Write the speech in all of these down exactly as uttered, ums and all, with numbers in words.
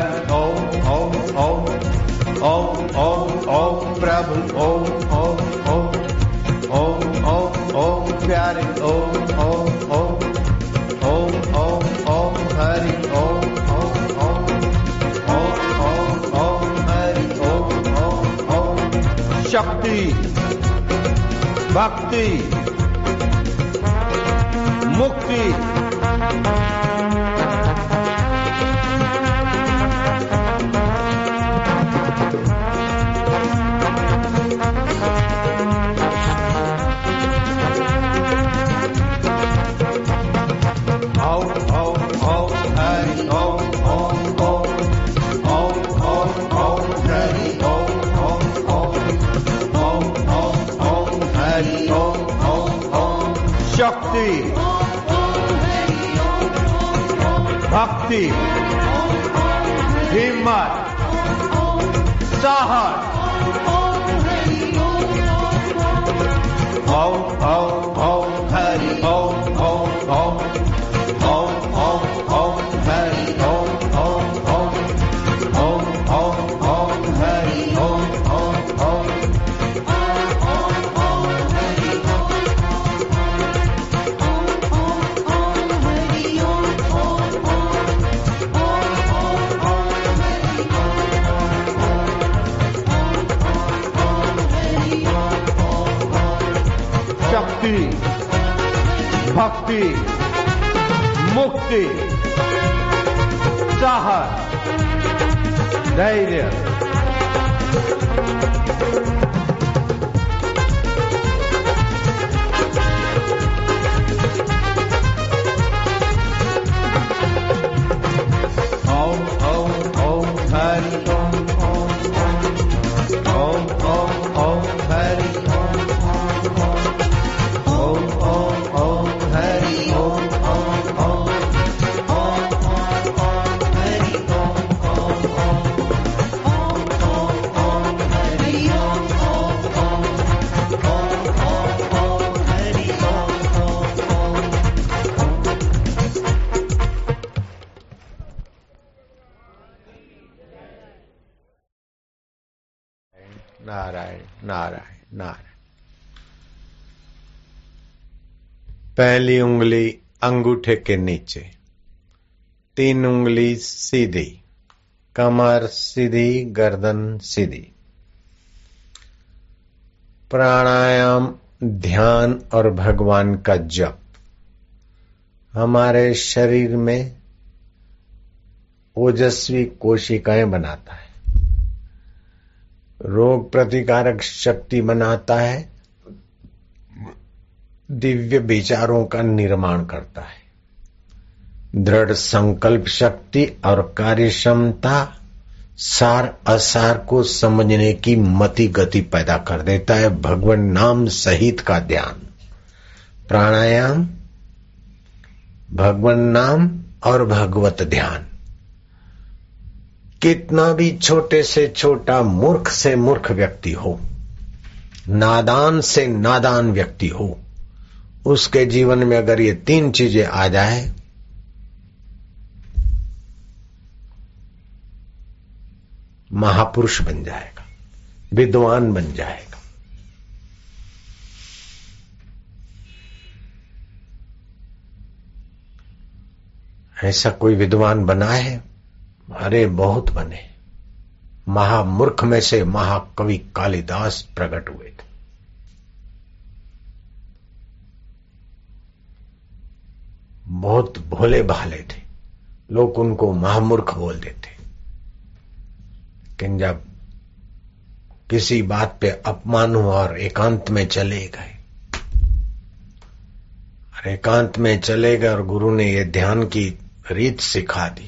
हरि ओम ओम ओम ओम ओम ओम प्रभु ओम ओम ओम ओम ओम ओम प्यारे ओम ओम ओम ओम ओम ओम हरि ओम ओम ओम ओम ओम ओम हरि ओम ओम ओम शक्ति भक्ति मुक्ति शक्ति भक्ति हिम्मत साहस ओम ओम ओम हरि ओम ओम ओम ओम ओम ओम हरि ओम ओम ओम ओम ओम ओम हरि ओम ओम ओम शक्ति भक्ति मुक्ति साहस धैर्य ओम ओम ओम हरि ओम ओम ओम ओम ओम हरि ओम ओम ओम ओम हरि ओम ओम ओम ओम ओम हरि ओम ओम ओम ओम ओम हरि ओम ओम ओम ओम ओम हरि ओम ओम नारायण नारायण नारायण। पहली उंगली अंगूठे के नीचे, तीन उंगली सीधी, कमर सीधी, गर्दन सीधी। प्राणायाम, ध्यान और भगवान का जप हमारे शरीर में ओजस्वी कोशिकाएं बनाता है, रोग प्रतिकारक शक्ति बनाता है, दिव्य विचारों का निर्माण करता है, दृढ़ संकल्प शक्ति और कार्य क्षमता, सार असार को समझने की मति गति पैदा कर देता है। भगवान नाम सहित का ध्यान, प्राणायाम, भगवान नाम और भगवत ध्यान। कितना भी छोटे से छोटा, मूर्ख से मूर्ख व्यक्ति हो, नादान से नादान व्यक्ति हो, उसके जीवन में अगर ये तीन चीजें आ जाए, महापुरुष बन जाएगा, विद्वान बन जाएगा। ऐसा कोई विद्वान बना है? अरे बहुत बने। महामूर्ख में से महाकवि कालिदास प्रकट हुए थे। बहुत भोले भाले थे, लोग उनको महामूर्ख बोल देते। लेकिन जब किसी बात पे अपमान हुआ और एकांत में चले गए, और एकांत में चले गए और गुरु ने ये ध्यान की रीत सिखा दी,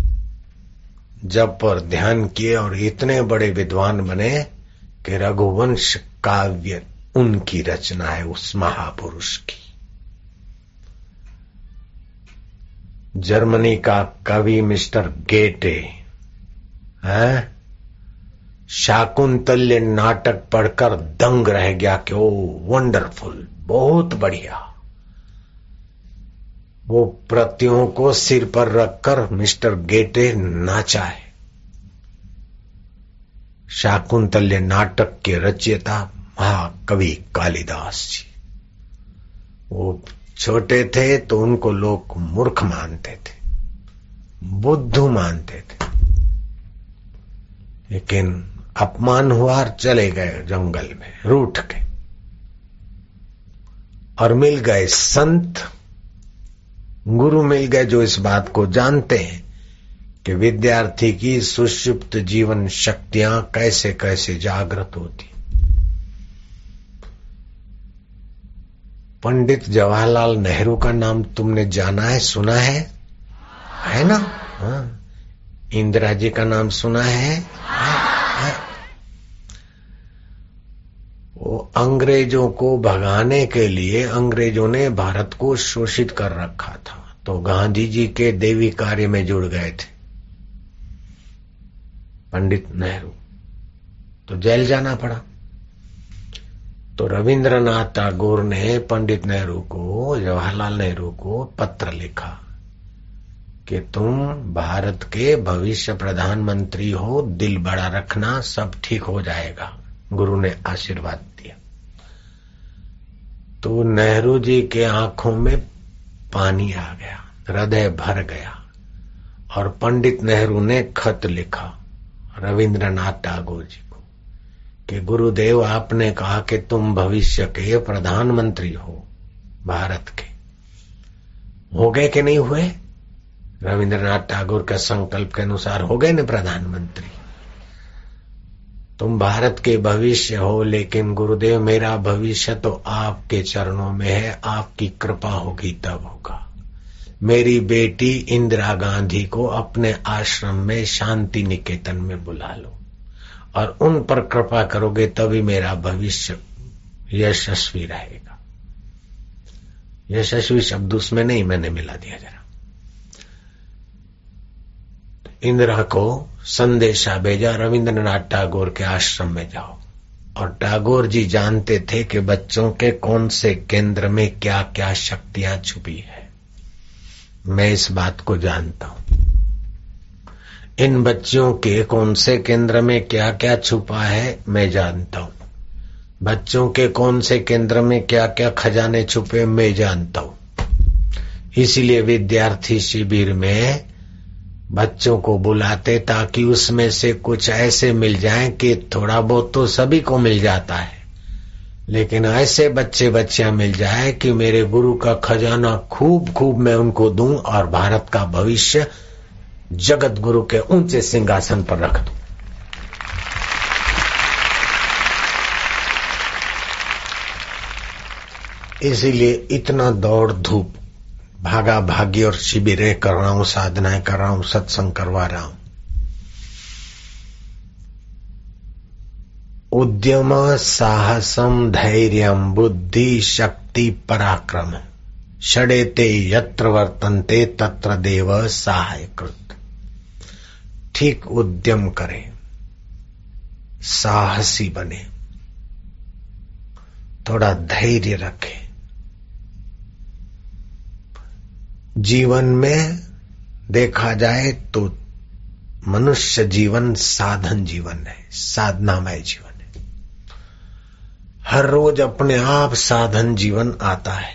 जब पर ध्यान किए और इतने बड़े विद्वान बने कि रघुवंश काव्य उनकी रचना है, उस महापुरुष की। जर्मनी का कवि मिस्टर गेटे है, शाकुंतल्य नाटक पढ़कर दंग रह गया कि ओ वंडरफुल, बहुत बढ़िया। वो प्रतियों को सिर पर रखकर मिस्टर गेटे नाचा है। शाकुंतल्य नाटक के रचयिता महाकवि कालिदास जी। वो छोटे थे तो उनको लोग मूर्ख मानते थे, बुद्धू मानते थे, लेकिन अपमान हुआ और चले गए जंगल में रूठ के, और मिल गए संत गुरु मिल गए जो इस बात को जानते हैं कि विद्यार्थी की सुषुप्त जीवन शक्तियां कैसे कैसे जागृत होती। पंडित जवाहरलाल नेहरू का नाम तुमने जाना है, सुना है, है ना? हाँ। इंदिरा जी का नाम सुना है, है? वो अंग्रेजों को भगाने के लिए अंग्रेजों ने भारत को शोषित कर रखा था, तो गांधी जी के देवी कार्य में जुड़ गए थे पंडित नेहरू, तो जेल जाना पड़ा। तो रविंद्रनाथ टैगोर ने पंडित नेहरू को, जवाहरलाल नेहरू को पत्र लिखा कि तुम भारत के भविष्य प्रधानमंत्री हो, दिल बड़ा रखना, सब ठीक हो जाएगा। गुरु ने आशीर्वाद दिया। तो नेहरू जी के आंखों में पानी आ गया, हृदय भर गया, और पंडित नेहरू ने खत लिखा रविंद्रनाथ टैगोर जी को कि गुरुदेव, आपने कहा कि तुम भविष्य के प्रधानमंत्री हो भारत के, हो गए कि नहीं हुए? रविंद्रनाथ टैगोर के संकल्प के अनुसार हो गए न प्रधानमंत्री। तुम भारत के भविष्य हो, लेकिन गुरुदेव मेरा भविष्य तो आपके चरणों में है, आपकी कृपा होगी तब होगा। मेरी बेटी इंदिरा गांधी को अपने आश्रम में शांति निकेतन में बुला लो और उन पर कृपा करोगे तभी मेरा भविष्य यशस्वी रहेगा। यशस्वी शब्द उसमें नहीं, मैंने मिला दिया जरा। इंदिरा को संदेशा भेजा, रविंद्रनाथ टैगोर के आश्रम में जाओ। और टैगोर जी जानते थे कि बच्चों के कौन से केंद्र में क्या क्या शक्तियां छुपी है। मैं इस बात को जानता हूं, इन बच्चों के कौन से केंद्र में क्या क्या छुपा है मैं जानता हूं। बच्चों के कौन से केंद्र में क्या क्या खजाने छुपे मैं जानता हूं। इसीलिए विद्यार्थी शिविर में बच्चों को बुलाते ताकि उसमें से कुछ ऐसे मिल जाएं कि थोड़ा बहुत तो सभी को मिल जाता है, लेकिन ऐसे बच्चे बच्चियां मिल जाए कि मेरे गुरु का खजाना खूब खूब मैं उनको दूं और भारत का भविष्य जगत गुरु के ऊंचे सिंहासन पर रख दूं। इसीलिए इतना दौड़ धूप, भागा भागी और शिविरें कर रहा हूं, साधनाएं कर रहा हूं, सत्संग करवा रहा हूं। उद्यम साहसम धैर्यम बुद्धि शक्ति पराक्रम षडेते यत्र वर्तन्ते तत्र देव सहायकृत। ठीक उद्यम करें, साहसी बने, थोड़ा धैर्य रखें। जीवन में देखा जाए तो मनुष्य जीवन साधन जीवन है, साधनामय जीवन है। हर रोज अपने आप साधन जीवन आता है,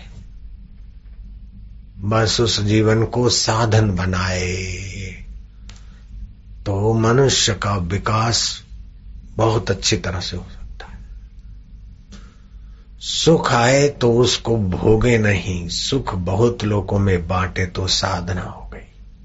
बस उस जीवन को साधन बनाए तो मनुष्य का विकास बहुत अच्छी तरह से हो सकता है। सुख आए तो उसको भोगे नहीं, सुख बहुत लोगों में बांटे तो साधना हो गई।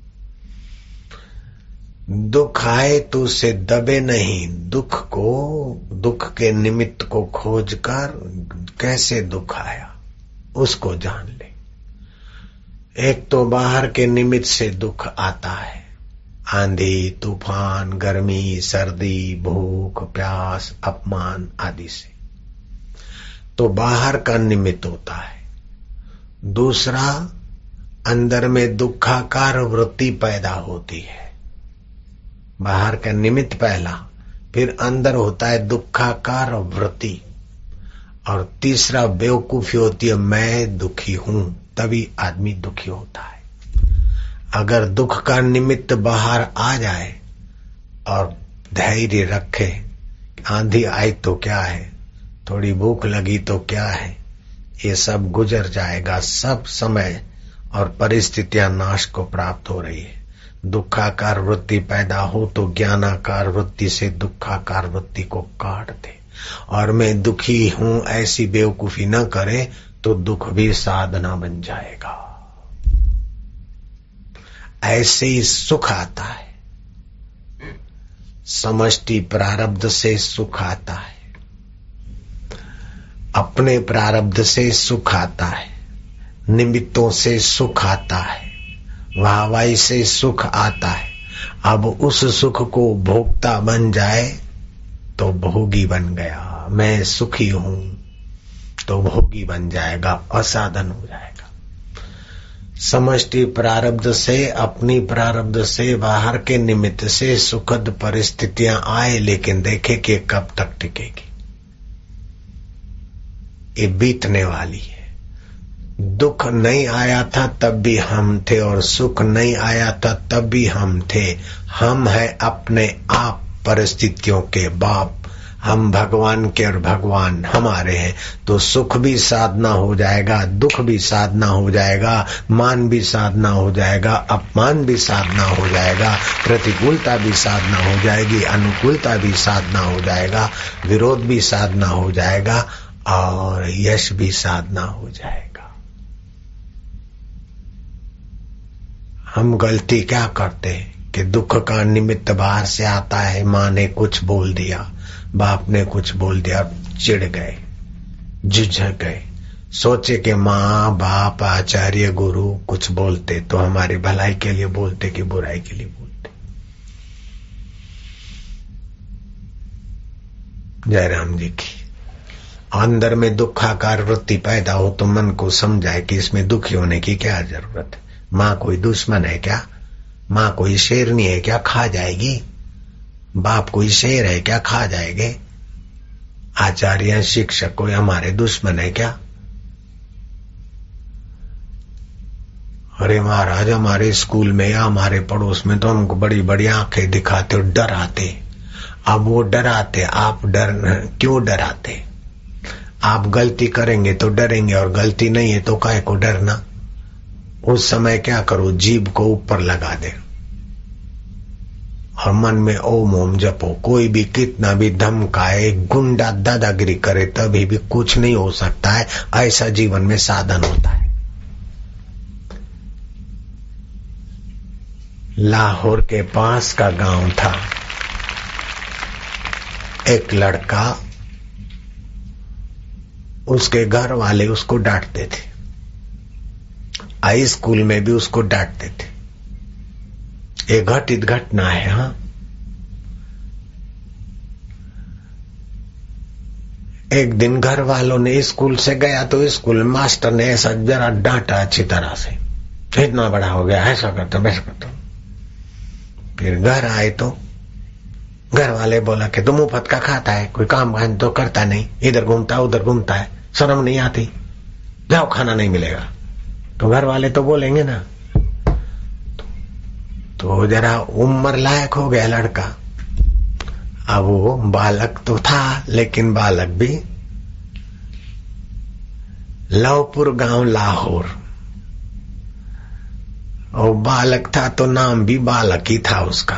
दुख आए तो उसे दबे नहीं, दुख को, दुख के निमित्त को खोजकर कैसे दुख आया उसको जान ले। एक तो बाहर के निमित्त से दुख आता है, आंधी तूफान, गर्मी, सर्दी, भूख, प्यास, अपमान आदि से, तो बाहर का निमित्त होता है। दूसरा, अंदर में दुखाकार वृत्ति पैदा होती है। बाहर का निमित्त पहला, फिर अंदर होता है दुखाकार वृत्ति, और तीसरा बेवकूफी होती है, मैं दुखी हूं, तभी आदमी दुखी होता है। अगर दुख का निमित्त बाहर आ जाए और धैर्य रखे आंधी आई तो क्या है, थोड़ी भूख लगी तो क्या है, ये सब गुजर जाएगा। सब समय और परिस्थितियां नाश को प्राप्त हो रही है। दुखाकार वृत्ति पैदा हो तो ज्ञानाकार वृत्ति से दुखाकार वृत्ति को काट दे। और मैं दुखी हूं ऐसी बेवकूफी न करे तो दुख भी साधना बन जाएगा। ऐसे ही सुख आता है, समष्टि प्रारब्ध से सुख आता है, अपने प्रारब्ध से सुख आता है, निमित्तों से सुख आता है, वाहवाही से सुख आता है। अब उस सुख को भोक्ता बन जाए तो भोगी बन गया। मैं सुखी हूं तो भोगी बन जाएगा, असाधन हो जाएगा। समष्टि प्रारब्ध से, अपनी प्रारब्ध से, बाहर के निमित्त से सुखद परिस्थितियां आए, लेकिन देखे कि कब तक टिकेगी। ये बीतने वाली है। दुख नहीं आया था तब भी हम थे और सुख नहीं आया था तब भी हम थे। हम है अपने आप परिस्थितियों के बाप। हम भगवान के और भगवान हमारे हैं। तो सुख भी साधना हो जाएगा, दुख भी साधना हो जाएगा, मान भी साधना हो जाएगा, अपमान भी साधना हो जाएगा, प्रतिकूलता भी साधना हो जाएगी, अनुकूलता भी साधना हो जाएगा, विरोध भी साधना हो जाएगा और यश भी साधना हो जाएगा। हम गलती क्या करते हैं कि दुख का निमित्त बाहर से आता है। माँ ने कुछ बोल दिया, बाप ने कुछ बोल दिया, चिढ़ गए, झुझक गए। सोचे कि माँ बाप आचार्य गुरु कुछ बोलते तो हमारी भलाई के लिए बोलते कि बुराई के लिए बोलते। जयराम जी की अंदर में दुखाकार वृत्ति पैदा हो तो मन को समझाए कि इसमें दुखी होने की क्या जरूरत है। माँ कोई दुश्मन है क्या? माँ कोई शेरनी है क्या? खा जाएगी। बाप कोई शेर है क्या? खा जाएंगे। आचार्य शिक्षक कोई हमारे दुश्मन है क्या? अरे महाराज, हमारे स्कूल में या हमारे पड़ोस में तो हमको बड़ी बड़ी आंखें दिखाते और डराते। अब वो डराते, आप डर क्यों डराते? आप गलती करेंगे तो डरेंगे और गलती नहीं है तो काहे को डरना। उस समय क्या करो, जीभ को ऊपर लगा दे और मन में ओम ओम जपो। कोई भी कितना भी धमकाए, गुंडा दादागिरी करे, तभी भी कुछ नहीं हो सकता है। ऐसा जीवन में साधन होता है। लाहौर के पास का गांव था। एक लड़का, उसके घर वाले उसको डांटते थे, हाई स्कूल में भी उसको डांटते थे। ये घटित घटना है। हाँ, एक दिन घर वालों ने स्कूल से गया तो स्कूल मास्टर ने ऐसा जरा डांटा अच्छी तरह से, इतना बड़ा हो गया, ऐसा करता वैसा करता। फिर घर आए तो घर वाले बोला कि तुम मुफ्त का खाता है, कोई काम काज तो करता नहीं, इधर घूमता उधर घूमता है, शर्म नहीं आती, जाओ खाना नहीं मिलेगा। तो घर वाले तो बोलेंगे ना। तो जरा उम्र लायक हो गया लड़का। अब वो बालक तो था, लेकिन बालक भी। लवपुर गांव लाहौर, और बालक था तो नाम भी बालक ही था उसका।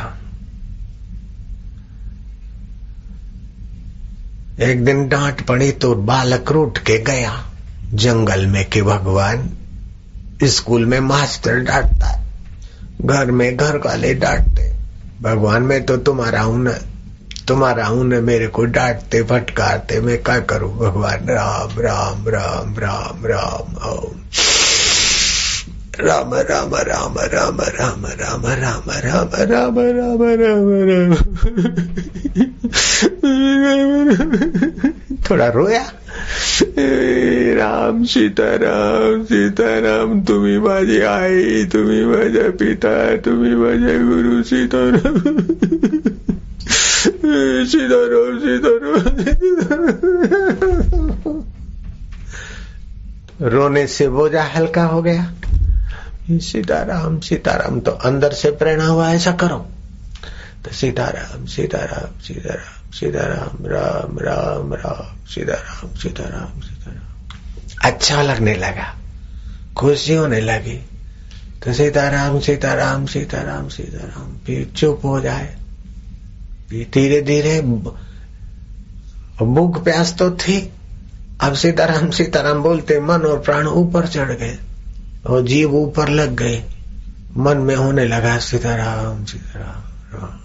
एक दिन डांट पड़ी तो बालक रूठ के गया जंगल में कि भगवान, स्कूल में मास्टर डांटता है, घर में घर वाले डांटते, भगवान मैं तो तुम्हारा हूं न, तुम्हारा हूं न, मेरे को डांटते फटकारते, मैं क्या करूं भगवान। राम राम राम राम राम ओम राम राम राम राम राम राम राम राम राम राम राम। थोड़ा रोया। राम सीताराम सीताराम, तुम्ही माझी आई, तुम्ही माझा पिता, तुम्ही माझे गुरु, सीताराम सीताराम सीताराम। रोने से बोझा हल्का हो गया। सीताराम सीताराम तो अंदर से प्रेरणा हुआ, ऐसा करो। तो सीताराम सीताराम सीताराम सीताराम राम राम राम सीताराम सीताराम सीताराम। अच्छा लगने लगा, खुशी होने लगी। तो सीताराम सीताराम सीताराम सीताराम फिर चुप हो जाए। फिर धीरे धीरे भूख प्यास तो थी, अब सीताराम सीताराम बोलते मन और प्राण ऊपर चढ़ गए और जीव ऊपर लग गए। मन में होने लगा सीताराम सीताराम राम।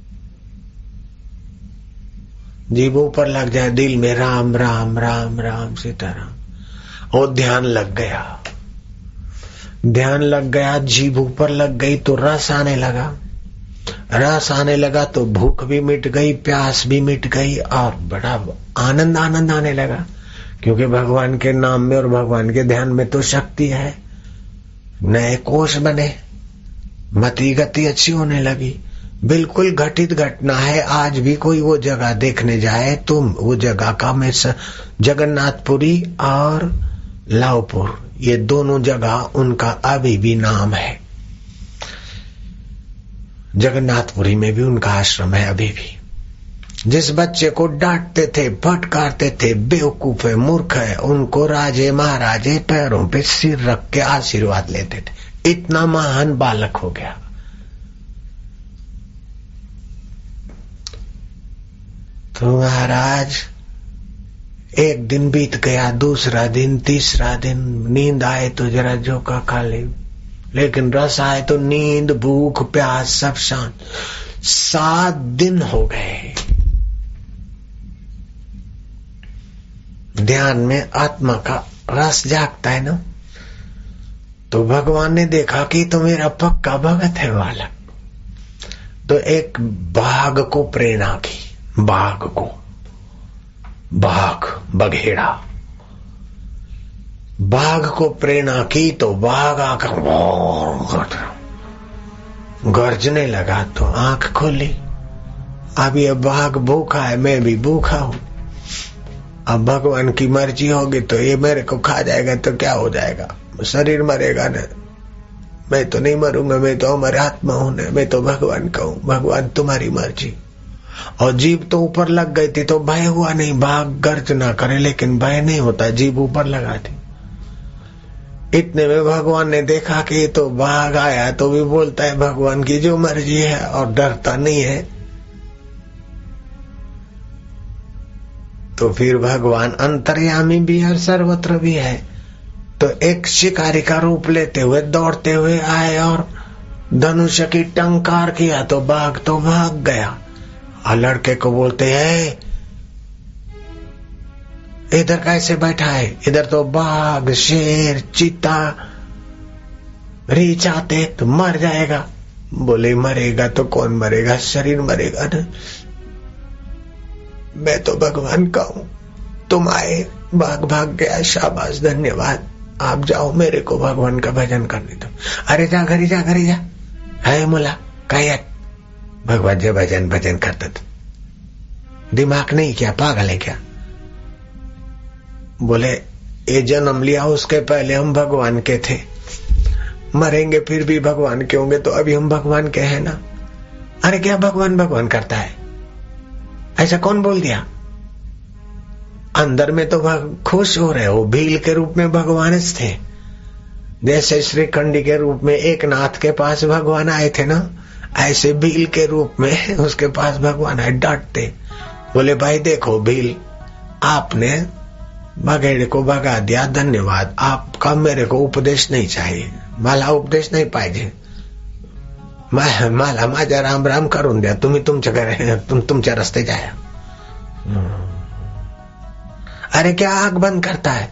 जीव ऊपर लग जाए, दिल में राम राम राम राम सीताराम। और ध्यान लग गया, ध्यान लग गया, जीभ ऊपर लग गई तो रस आने लगा। रस आने लगा तो भूख भी मिट गई, प्यास भी मिट गई और बड़ा आनंद आनंद आने लगा। क्योंकि भगवान के नाम में और भगवान के ध्यान में तो शक्ति है। नए कोष बने, मति गति अच्छी होने लगी। बिल्कुल घटित घटना है। आज भी कोई वो जगह देखने जाए तो वो जगह का में जगन्नाथपुरी और लावपुर, ये दोनों जगह उनका अभी भी नाम है। जगन्नाथपुरी में भी उनका आश्रम है अभी भी। जिस बच्चे को डांटते थे, फटकारते थे, बेवकूफ है, मूर्ख है, उनको राजे महाराजे पैरों पे सिर रख के आशीर्वाद लेते थे। इतना महान बालक हो गया। तो महाराज एक दिन बीत गया, दूसरा दिन, तीसरा दिन, नींद आए तो जरा झोंका खा ले, लेकिन रस आए तो नींद, भूख, प्यास सब शांत। सात दिन हो गए। ध्यान में आत्मा का रस जागता है ना, तो भगवान ने देखा कि तो मेरा पक्का भगत है बालक। तो एक बाघ को प्रेरणा की, बाघ को, बाघ बघेड़ा, बाघ को प्रेरणा की तो बाघ आकर गर्जने लगा। तो आंख खोली, अब ये बाघ भूखा है, मैं भी भूखा हूं। अब भगवान की मर्जी होगी तो ये मेरे को खा जाएगा तो क्या हो जाएगा, शरीर मरेगा ना। मैं तो नहीं मरूंगा, मैं तो हमारे आत्मा हूं ना, मैं तो भगवान का हूं। भगवान तुम्हारी मर्जी। और जीभ तो ऊपर लग गई थी तो भय हुआ नहीं, बाघ गर्ज ना करे, लेकिन भय नहीं होता, जीभ ऊपर लगा थी। इतने में भगवान ने देखा कि तो बाघ आया तो भी बोलता है भगवान की जो मर्जी है और डरता नहीं है। तो फिर भगवान अंतर्यामी भी है और सर्वत्र भी है। तो एक शिकारी का रूप लेते हुए दौड़ते हुए आए और धनुष की टंकार किया तो बाघ तो भाग गया। और लड़के को बोलते हैं इधर कैसे बैठा है, इधर तो बाघ, शेर, चीता, रीछ आते तो मर जाएगा। बोले मरेगा तो कौन मरेगा, शरीर मरेगा ना। मैं तो भगवान का हूं, तुम आए, बाघ भाग गया, शाबाश, धन्यवाद, आप जाओ, मेरे को भगवान का भजन करने दो। अरे जा घरी जा, घरी जा, है मुला काय भगवान जी भजन भजन करता था। दिमाग नहीं क्या, पागल है क्या। बोले ये जन्म लिया उसके पहले हम भगवान के थे, मरेंगे फिर भी भगवान के होंगे, तो अभी हम भगवान के हैं ना। अरे क्या भगवान भगवान करता है, ऐसा कौन बोल दिया। अंदर में तो खुश हो रहे हो, भील के रूप में भगवान थे। जैसे श्रीखंडी के रूप में एक नाथ के पास भगवान आए थे ना, ऐसे भील के रूप में उसके पास भगवान आए। डांटते बोले भाई देखो भील, आपने बघेड़े को भगा दिया, धन्यवाद, आपका मेरे को उपदेश नहीं चाहिए, मला उपदेश नहीं पाहिजे, मला माझ्या राम राम करून द्या, तुम्ही तुमच्या घरी तुम तुमच्या रस्ते जाया। अरे क्या आग बंद करता है,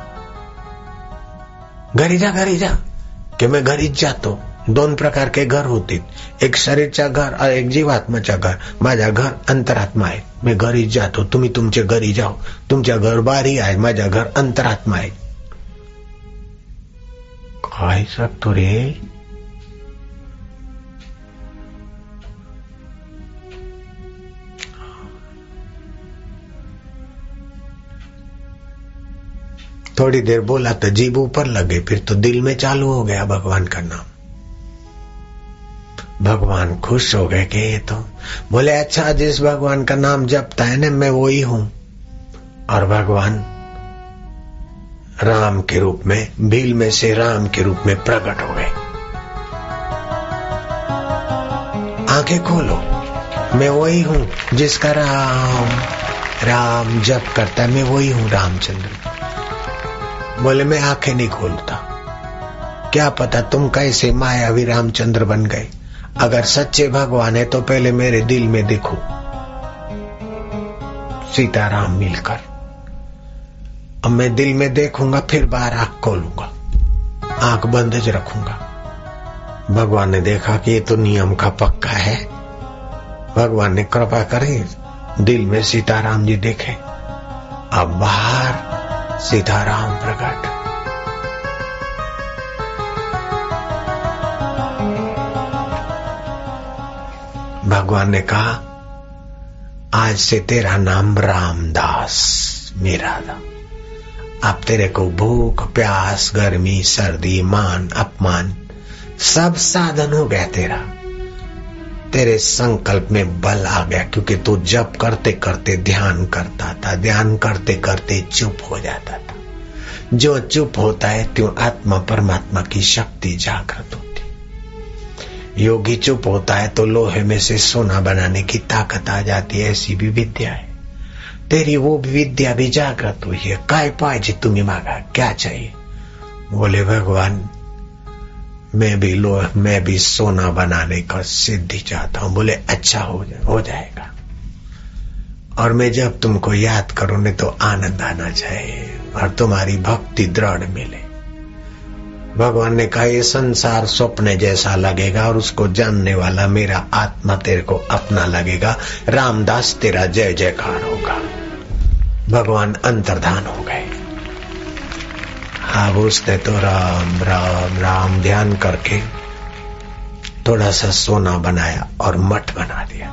घरी जा घरी जा। कि मैं घरीच जातो। दोन प्रकार के घर होते, एक शरीरचा घर और एक जीवात्माचा घर। माझा घर अंतरात्मा आहे, मी घरीच जातो, तुम्ही तुमचे घरी जाओ, तुमच्या घर बारी आहे, माझा घर अंतरात्मा आहे। काय सांगतो रे। थोड़ी देर बोला तो जीभ ऊपर लगे, फिर तो दिल में चालू हो गया भगवान का नाम। भगवान खुश हो गए कि ये तो बोले अच्छा जिस भगवान का नाम जपता है ना मैं वही हूं। और भगवान राम के रूप में भील में से राम के रूप में प्रकट हो गए। आंखें खोलो, मैं वही हूं जिसका राम राम जप करता है, मैं वही हूं रामचंद्र। बोले मैं आंखें नहीं खोलता, क्या पता तुम कैसे मायावी रामचंद्र बन गए। अगर सच्चे भगवान है तो पहले मेरे दिल में देखो सीताराम मिलकर। अब मैं दिल में देखूंगा फिर बाहर आंख खोलूंगा, आंख बंद ज रखूंगा। भगवान ने देखा कि ये तो नियम का पक्का है। भगवान ने कृपा करी, दिल में सीताराम जी देखे। अब बाहर सीताराम प्रकट। भगवान ने कहा आज से तेरा नाम रामदास मेरा था। अब तेरे को भूख प्यास गर्मी सर्दी मान अपमान सब साधन हो गया तेरा। तेरे संकल्प में बल आ गया क्योंकि तू जप करते करते ध्यान करता था, ध्यान करते करते चुप हो जाता था। जो चुप होता है त्यों आत्मा परमात्मा की शक्ति जागृत होती। योगी चुप होता है तो लोहे में से सोना बनाने की ताकत आ जाती है। ऐसी भी विद्या है। तेरी वो भी विद्या भी जागृत हुई है। काय पाए जी तुम्हें मांगा क्या चाहिए? बोले भगवान मैं भी लो मैं भी सोना बनाने का सिद्धि चाहता हूं। बोले अच्छा हो जा, हो जाएगा। और मैं जब तुमको याद करूं ने तो आनंद आना चाहिए और तुम्हारी भक्ति दृढ़ मिले। भगवान ने कहा ये संसार स्वप्न जैसा लगेगा और उसको जानने वाला मेरा आत्मा तेरे को अपना लगेगा। रामदास तेरा जय जयकार होगा। भगवान अंतर्धान हो गए। अब उसने तो राम राम राम ध्यान करके थोड़ा सा सोना बनाया और मठ बना दिया।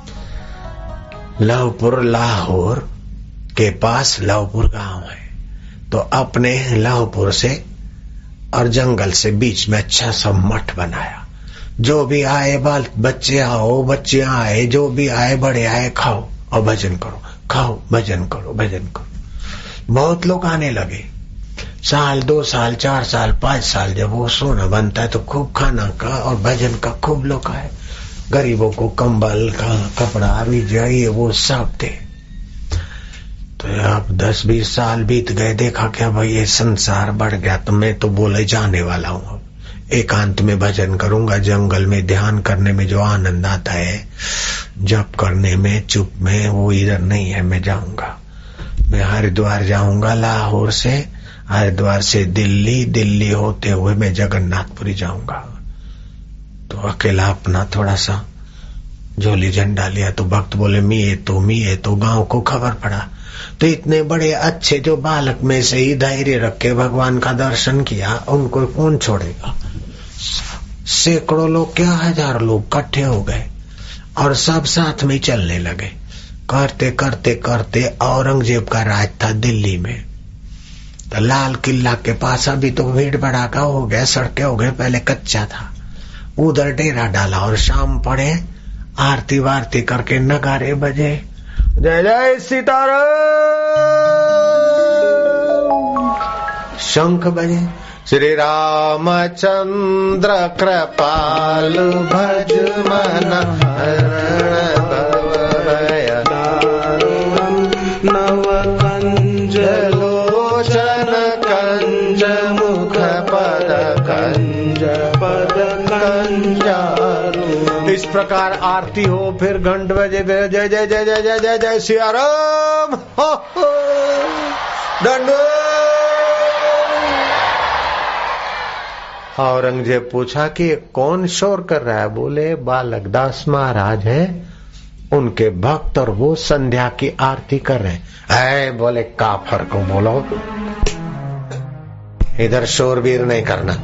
लवपुर लाहौर के पास लवपुर गांव है, तो अपने लवपुर से और जंगल से बीच में अच्छा सा मठ बनाया। जो भी आए बाल बच्चे आओ बच्चे आए, जो भी आए बड़े आए, खाओ और भजन करो, खाओ भजन करो भजन करो। बहुत लोग आने लगे। साल दो साल चार साल पांच साल जब वो सोना बनता है तो खूब खाना का और भजन का खूब लोग आए। गरीबों को कंबल का कपड़ा भी जाइए वो सब थे। तो अब दस बीस साल बीत गए। देखा क्या भाई ये संसार बढ़ गया, तो मैं तो बोले जाने वाला हूँ। एकांत में भजन करूंगा, जंगल में ध्यान करने में जो आनंद आता है जप करने में चुप में, वो इधर नहीं है। मैं जाऊंगा, मैं हरिद्वार जाऊंगा। लाहौर से हरिद्वार से दिल्ली, दिल्ली होते हुए मैं जगन्नाथपुरी जाऊंगा। तो अकेला अपना थोड़ा सा झोली झंडा लिया तो भक्त बोले मिये तो मिये तो गांव को खबर पड़ा। तो इतने बड़े अच्छे जो बालक में से ही धैर्य रख के भगवान का दर्शन किया, उनको कौन छोड़ेगा। सैकड़ों लोग क्या हजार लोग इकट्ठे हो गए और सब साथ में चलने लगे। करते करते करते औरंगजेब का राज था दिल्ली में। तो लाल किला के पास अभी तो भीड़ भड़ाका हो गया, सड़कें हो गए, पहले कच्चा था। उधर डेरा डाला और शाम पड़े आरती वारती करके नगारे बजे, जय जय सीताराम, शंख बजे, श्री रामचंद्र कृपाल भज मन नव कंज लोचन कंज मुख पद कंज पद कंजारू। इस प्रकार आरती हो, फिर घंट बजे, जय जय जय जय जय जय जय जय सिया राम, दंडो। औरंगजेब पूछा कि कौन शोर कर रहा है? बोले बालक दास महाराज है, उनके भक्त, और वो संध्या की आरती कर रहे हैं। बोले काफर को बोलो इधर शोरवीर नहीं करना।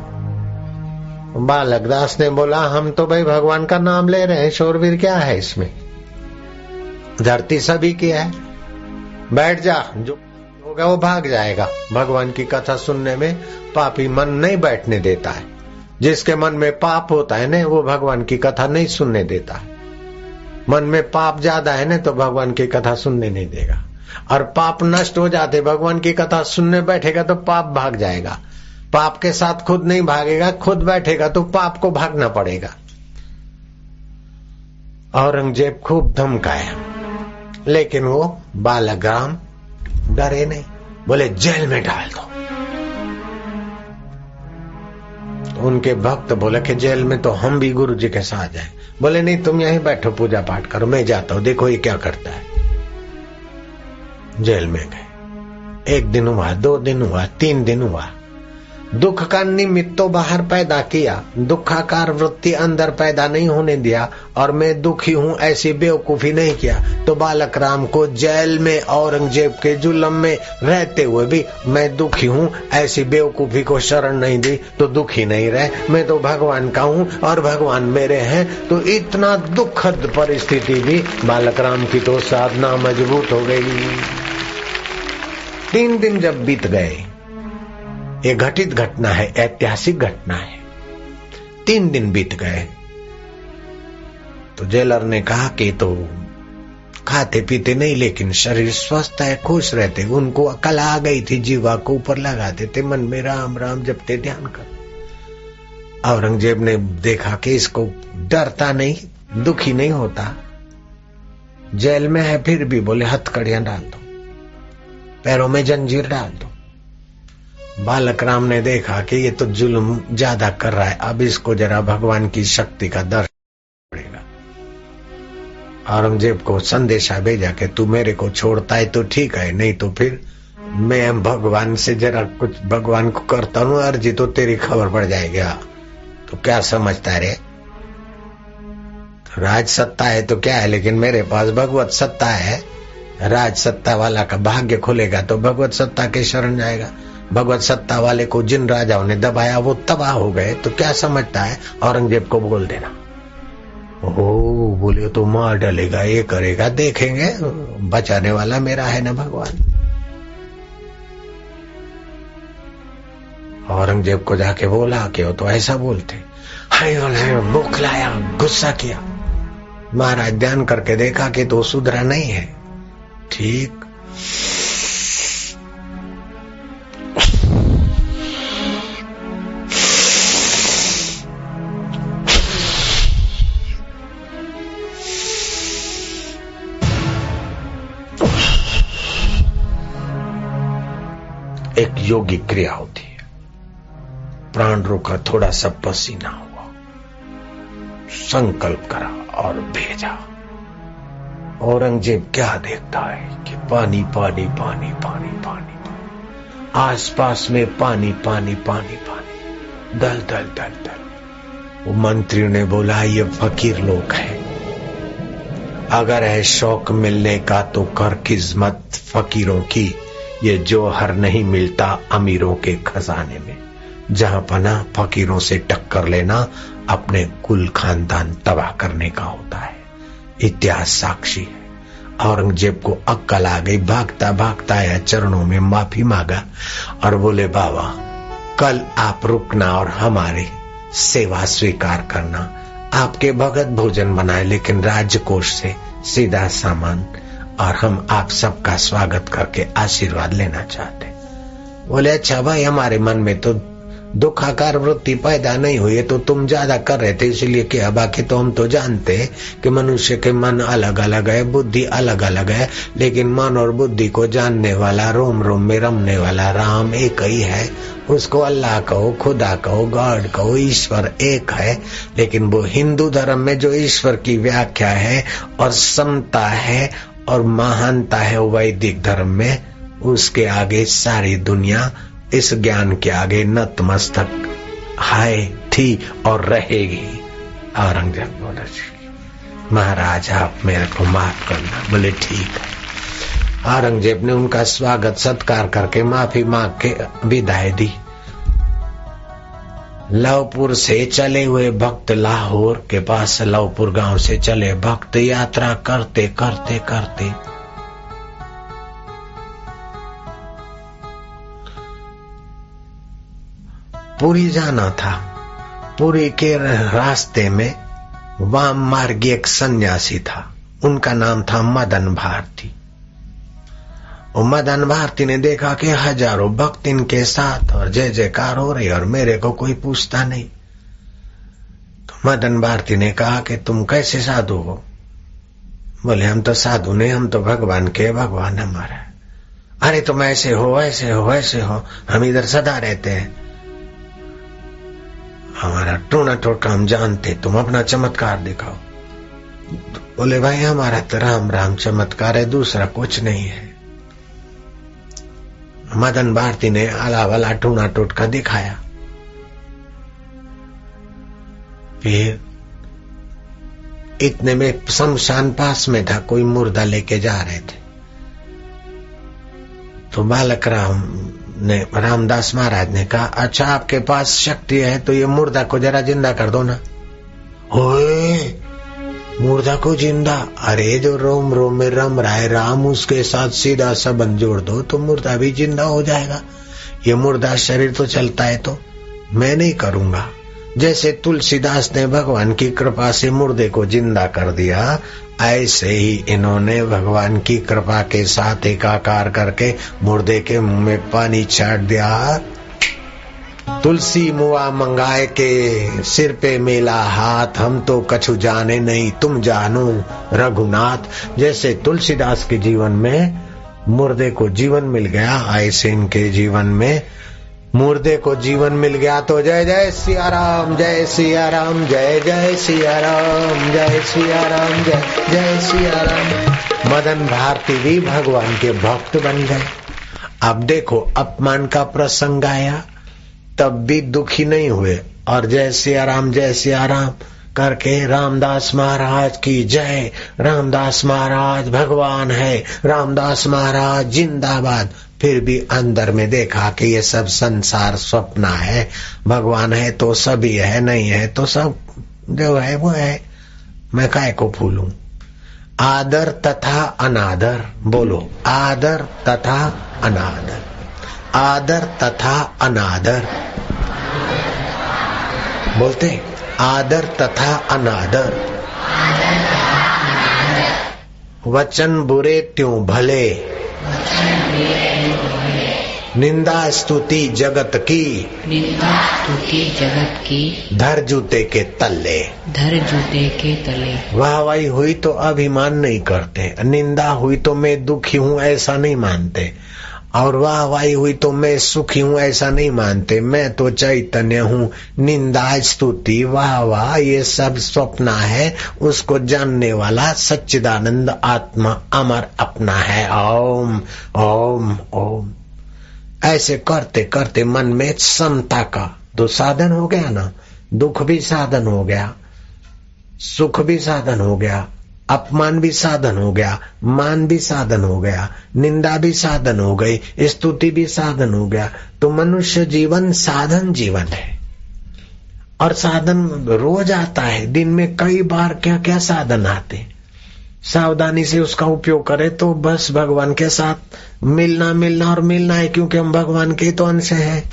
बालक दास ने बोला हम तो भाई भगवान का नाम ले रहे हैं, शोरवीर क्या है इसमें? धरती सभी की है, बैठ जा, जो होगा वो भाग जाएगा। भगवान की कथा सुनने में पापी मन नहीं बैठने देता है। जिसके मन में पाप होता है ना, वो भगवान की कथा नहीं सुनने देता। मन में पाप ज्यादा है ना, तो भगवान की कथा सुनने नहीं देगा। और पाप नष्ट हो जाते, भगवान की कथा सुनने बैठेगा तो पाप भाग जाएगा। पाप के साथ खुद नहीं भागेगा, खुद बैठेगा तो पाप को भागना पड़ेगा। औरंगजेब खूब धमकाया, लेकिन वो बालकराम डरे नहीं, बोले जेल में डाल दो। तो उनके भक्त बोले कि जेल में तो हम भी गुरु जी के साथ जाए। बोले नहीं, तुम यहीं बैठो, पूजा पाठ करो, मैं जाता हूं, देखो ये क्या करता है। जेल में गए। एक दिन हुआ, दो दिन हुआ, तीन दिन हुआ। दुख का निमित्त तो बाहर पैदा किया, दुखाकार वृत्ति अंदर पैदा नहीं होने दिया, और मैं दुखी हूं ऐसी बेवकूफी नहीं किया। तो बालक राम को जेल में औरंगजेब के जुल्म में रहते हुए भी मैं दुखी हूं ऐसी बेवकूफी को शरण नहीं दी, तो दुखी नहीं रहे। मैं तो भगवान का हूं और भगवान मेरे हैं। तो इतना दुखद परिस्थिति भी बालक राम की तो साधना मजबूत हो गई। तीन दिन जब बीत गए, ये घटित घटना है, ऐतिहासिक घटना है। तीन दिन बीत गए तो जेलर ने कहा कि तो खाते पीते नहीं, लेकिन शरीर स्वस्थ है, खुश रहते। उनको अकल आ गई थी, जीवा को ऊपर लगाते थे, मन में राम राम जपते, ध्यान कर। औरंगजेब ने देखा कि इसको डरता नहीं, दुखी नहीं होता, जेल में है फिर भी। बोले हथकड़ियां डाल दो, पैरों में जंजीर डाल दो। बालक राम ने देखा कि ये तो जुल्म ज्यादा कर रहा है, अब इसको जरा भगवान की शक्ति का दर्शन पड़ेगा। औरंगजेब को संदेशा भेजा कि तू मेरे को छोड़ता है तो ठीक है, नहीं तो फिर मैं भगवान से जरा कुछ भगवान को करता हूं अर्जी, तो तेरी खबर पड़ जाएगी। तो क्या समझता है रे, तो राज सत्ता है तो क्या है, लेकिन मेरे पास भगवत सत्ता है। राज सत्ता वाला का भाग्य खुलेगा तो भगवत सत्ता के शरण जाएगा। भगवत सत्ता वाले को जिन राजाओं ने दबाया वो तबाह हो गए, तो क्या समझता है। औरंगजेब को बोल देना। ओ बोले तो मार डालेगा, ये करेगा, देखेंगे, बचाने वाला मेरा है ना भगवान। औरंगजेब को जाके बोला कि वो तो ऐसा बोलते, हाय बौखलाया, गुस्सा किया। महाराज ध्यान करके देखा कि तो सुधरा नहीं है। ठीक एक योगी क्रिया होती है। प्राण रोका, थोड़ा सा पसीना हुआ, संकल्प करा और भेजा। औरंगजेब क्या देखता है कि पानी पानी पानी पानी पानी पानी, आसपास में पानी पानी पानी पानी, दल दल दल दल। वो मंत्री ने बोला ये फकीर लोग हैं, अगर है शौक मिलने का तो कर किस्मत फकीरों की। ये जौहर नहीं मिलता अमीरों के खजाने में। जहां पना फकीरों से टक्कर लेना अपने कुल खानदान तबाह करने का होता है। इतिहास साक्षी है। औरंगजेब को अक्ल आ गई, भागता भागता आया, चरणों में माफी मांगा और बोले बाबा कल आप रुकना और हमारी सेवा स्वीकार करना। आपके भगत भोजन बनाए, लेकिन राजकोष से सीधा सामान, और हम आप सबका स्वागत करके आशीर्वाद लेना चाहते। बोले अच्छा भाई, हमारे मन में तो दुखाकार वृत्ति पैदा नहीं हुई है, तो तुम ज्यादा कर रहे थे इसलिए क्या। बाकी तो हम तो जानते हैं कि मनुष्य के मन अलग अलग है, बुद्धि अलग अलग है, लेकिन मन और बुद्धि को जानने वाला, रोम रोम में रमने वाला राम एक ही है। उसको अल्लाह कहो, खुदा कहो, गॉड कहो, ईश्वर एक है। लेकिन वो हिंदू धर्म में जो ईश्वर की व्याख्या है और समता है और महानता है, वैदिक धर्म में, उसके आगे सारी दुनिया इस ज्ञान के आगे नतमस्तक है, थी और रहेगी। औरंगजेब बोला महाराज आप मेरे को माफ करना। बोले ठीक है। औरंगजेब ने उनका स्वागत सत्कार करके माफी मांग के विदाई दी। लवपुर से चले हुए भक्त लाहौर के पास, लवपुर गांव से चले भक्त यात्रा करते करते करते पुरी जाना था। पुरी के रास्ते में वाम मार्गी एक सन्यासी था, उनका नाम था मदन भारती। और मदन भारती ने देखा कि हजारों भक्त इनके साथ और जय जयकार हो रही और मेरे को कोई पूछता नहीं। तो मदन भारती ने कहा कि तुम कैसे साधु हो? बोले हम तो साधु नहीं, हम तो भगवान के भगवान हमारा। अरे तुम ऐसे हो ऐसे हो ऐसे हो, हम इधर सदा रहते हैं, हमारा टूना टोटका हम जानते, तुम अपना चमत्कार दिखाओ। बोले भाई हमारा तो राम राम चमत्कार है, दूसरा कुछ नहीं है। मदन भारती ने आला वाला टूना टोटका दिखाया। फिर इतने में शमशान पास में था, कोई मुर्दा लेके जा रहे थे। तो बालक राम ने रामदास महाराज ने कहा अच्छा आपके पास शक्ति है तो ये मुर्दा को जरा जिंदा कर दो ना। ओए मुर्दा को जिंदा? अरे जो रोम रोम में रम रहा है राम, उसके साथ सीधा संबंध जोड़ दो तो मुर्दा भी जिंदा हो जाएगा। ये मुर्दा शरीर तो चलता है, तो मैं नहीं करूंगा। जैसे तुलसीदास ने भगवान की कृपा से मुर्दे को जिंदा कर दिया, ऐसे ही इन्होंने भगवान की कृपा के साथ एकाकार करके मुर्दे के मुंह में पानी छाट दिया। तुलसी मुआ मंगाए के सिर पे मेला हाथ, हम तो कछु जाने नहीं तुम जानो रघुनाथ। जैसे तुलसीदास के जीवन में मुर्दे को जीवन मिल गया, ऐसे इनके जीवन में मुर्दे को जीवन मिल गया। तो जय जय सिया राम, जय सिया राम, जय जय सिया राम, जय सिया राम, जय जय सिया राम। मदन भारती भी भगवान के भक्त बन गए। अब देखो अपमान का प्रसंग आया तब भी दुखी नहीं हुए और जय सिया राम जय सिया राम करके रामदास महाराज की जय, रामदास महाराज भगवान है, रामदास महाराज जिंदाबाद। फिर भी अंदर में देखा कि ये सब संसार स्वप्न है, भगवान है तो सभी है, नहीं है तो सब जो है वो है, मैं काहे को फूलूं। आदर तथा अनादर, बोलो आदर तथा अनादर, आदर तथा अनादर, बोलते आदर तथा अनादर। वचन बुरे त्यों भले, निंदा स्तुति जगत की, निंदा स्तुति जगत की, धर जूते के तले, धर जूते के तले। वाहवाही हुई तो अभिमान नहीं करते, निंदा हुई तो मैं दुखी हूँ ऐसा नहीं मानते, और वाहवाही हुई तो मैं सुखी हूँ ऐसा नहीं मानते। मैं तो चैतन्य हूँ। निंदा स्तुति वाह वाह ये सब स्वप्न है, उसको जानने वाला सच्चिदानंद आत्मा अमर अपना है। ओम ओम ओम। ऐसे करते करते मन में समता का तो साधन हो गया ना, दुख भी साधन हो गया, सुख भी साधन हो गया, अपमान भी साधन हो गया, मान भी साधन हो गया, निंदा भी साधन हो गई, स्तुति भी साधन हो गया। तो मनुष्य जीवन साधन जीवन है और साधन रोज आता है। दिन में कई बार क्या क्या साधन आते, सावधानी से उसका उपयोग करे तो बस भगवान के साथ मिलना मिलना और मिलना है, क्योंकि हम भगवान के तो अंश हैं।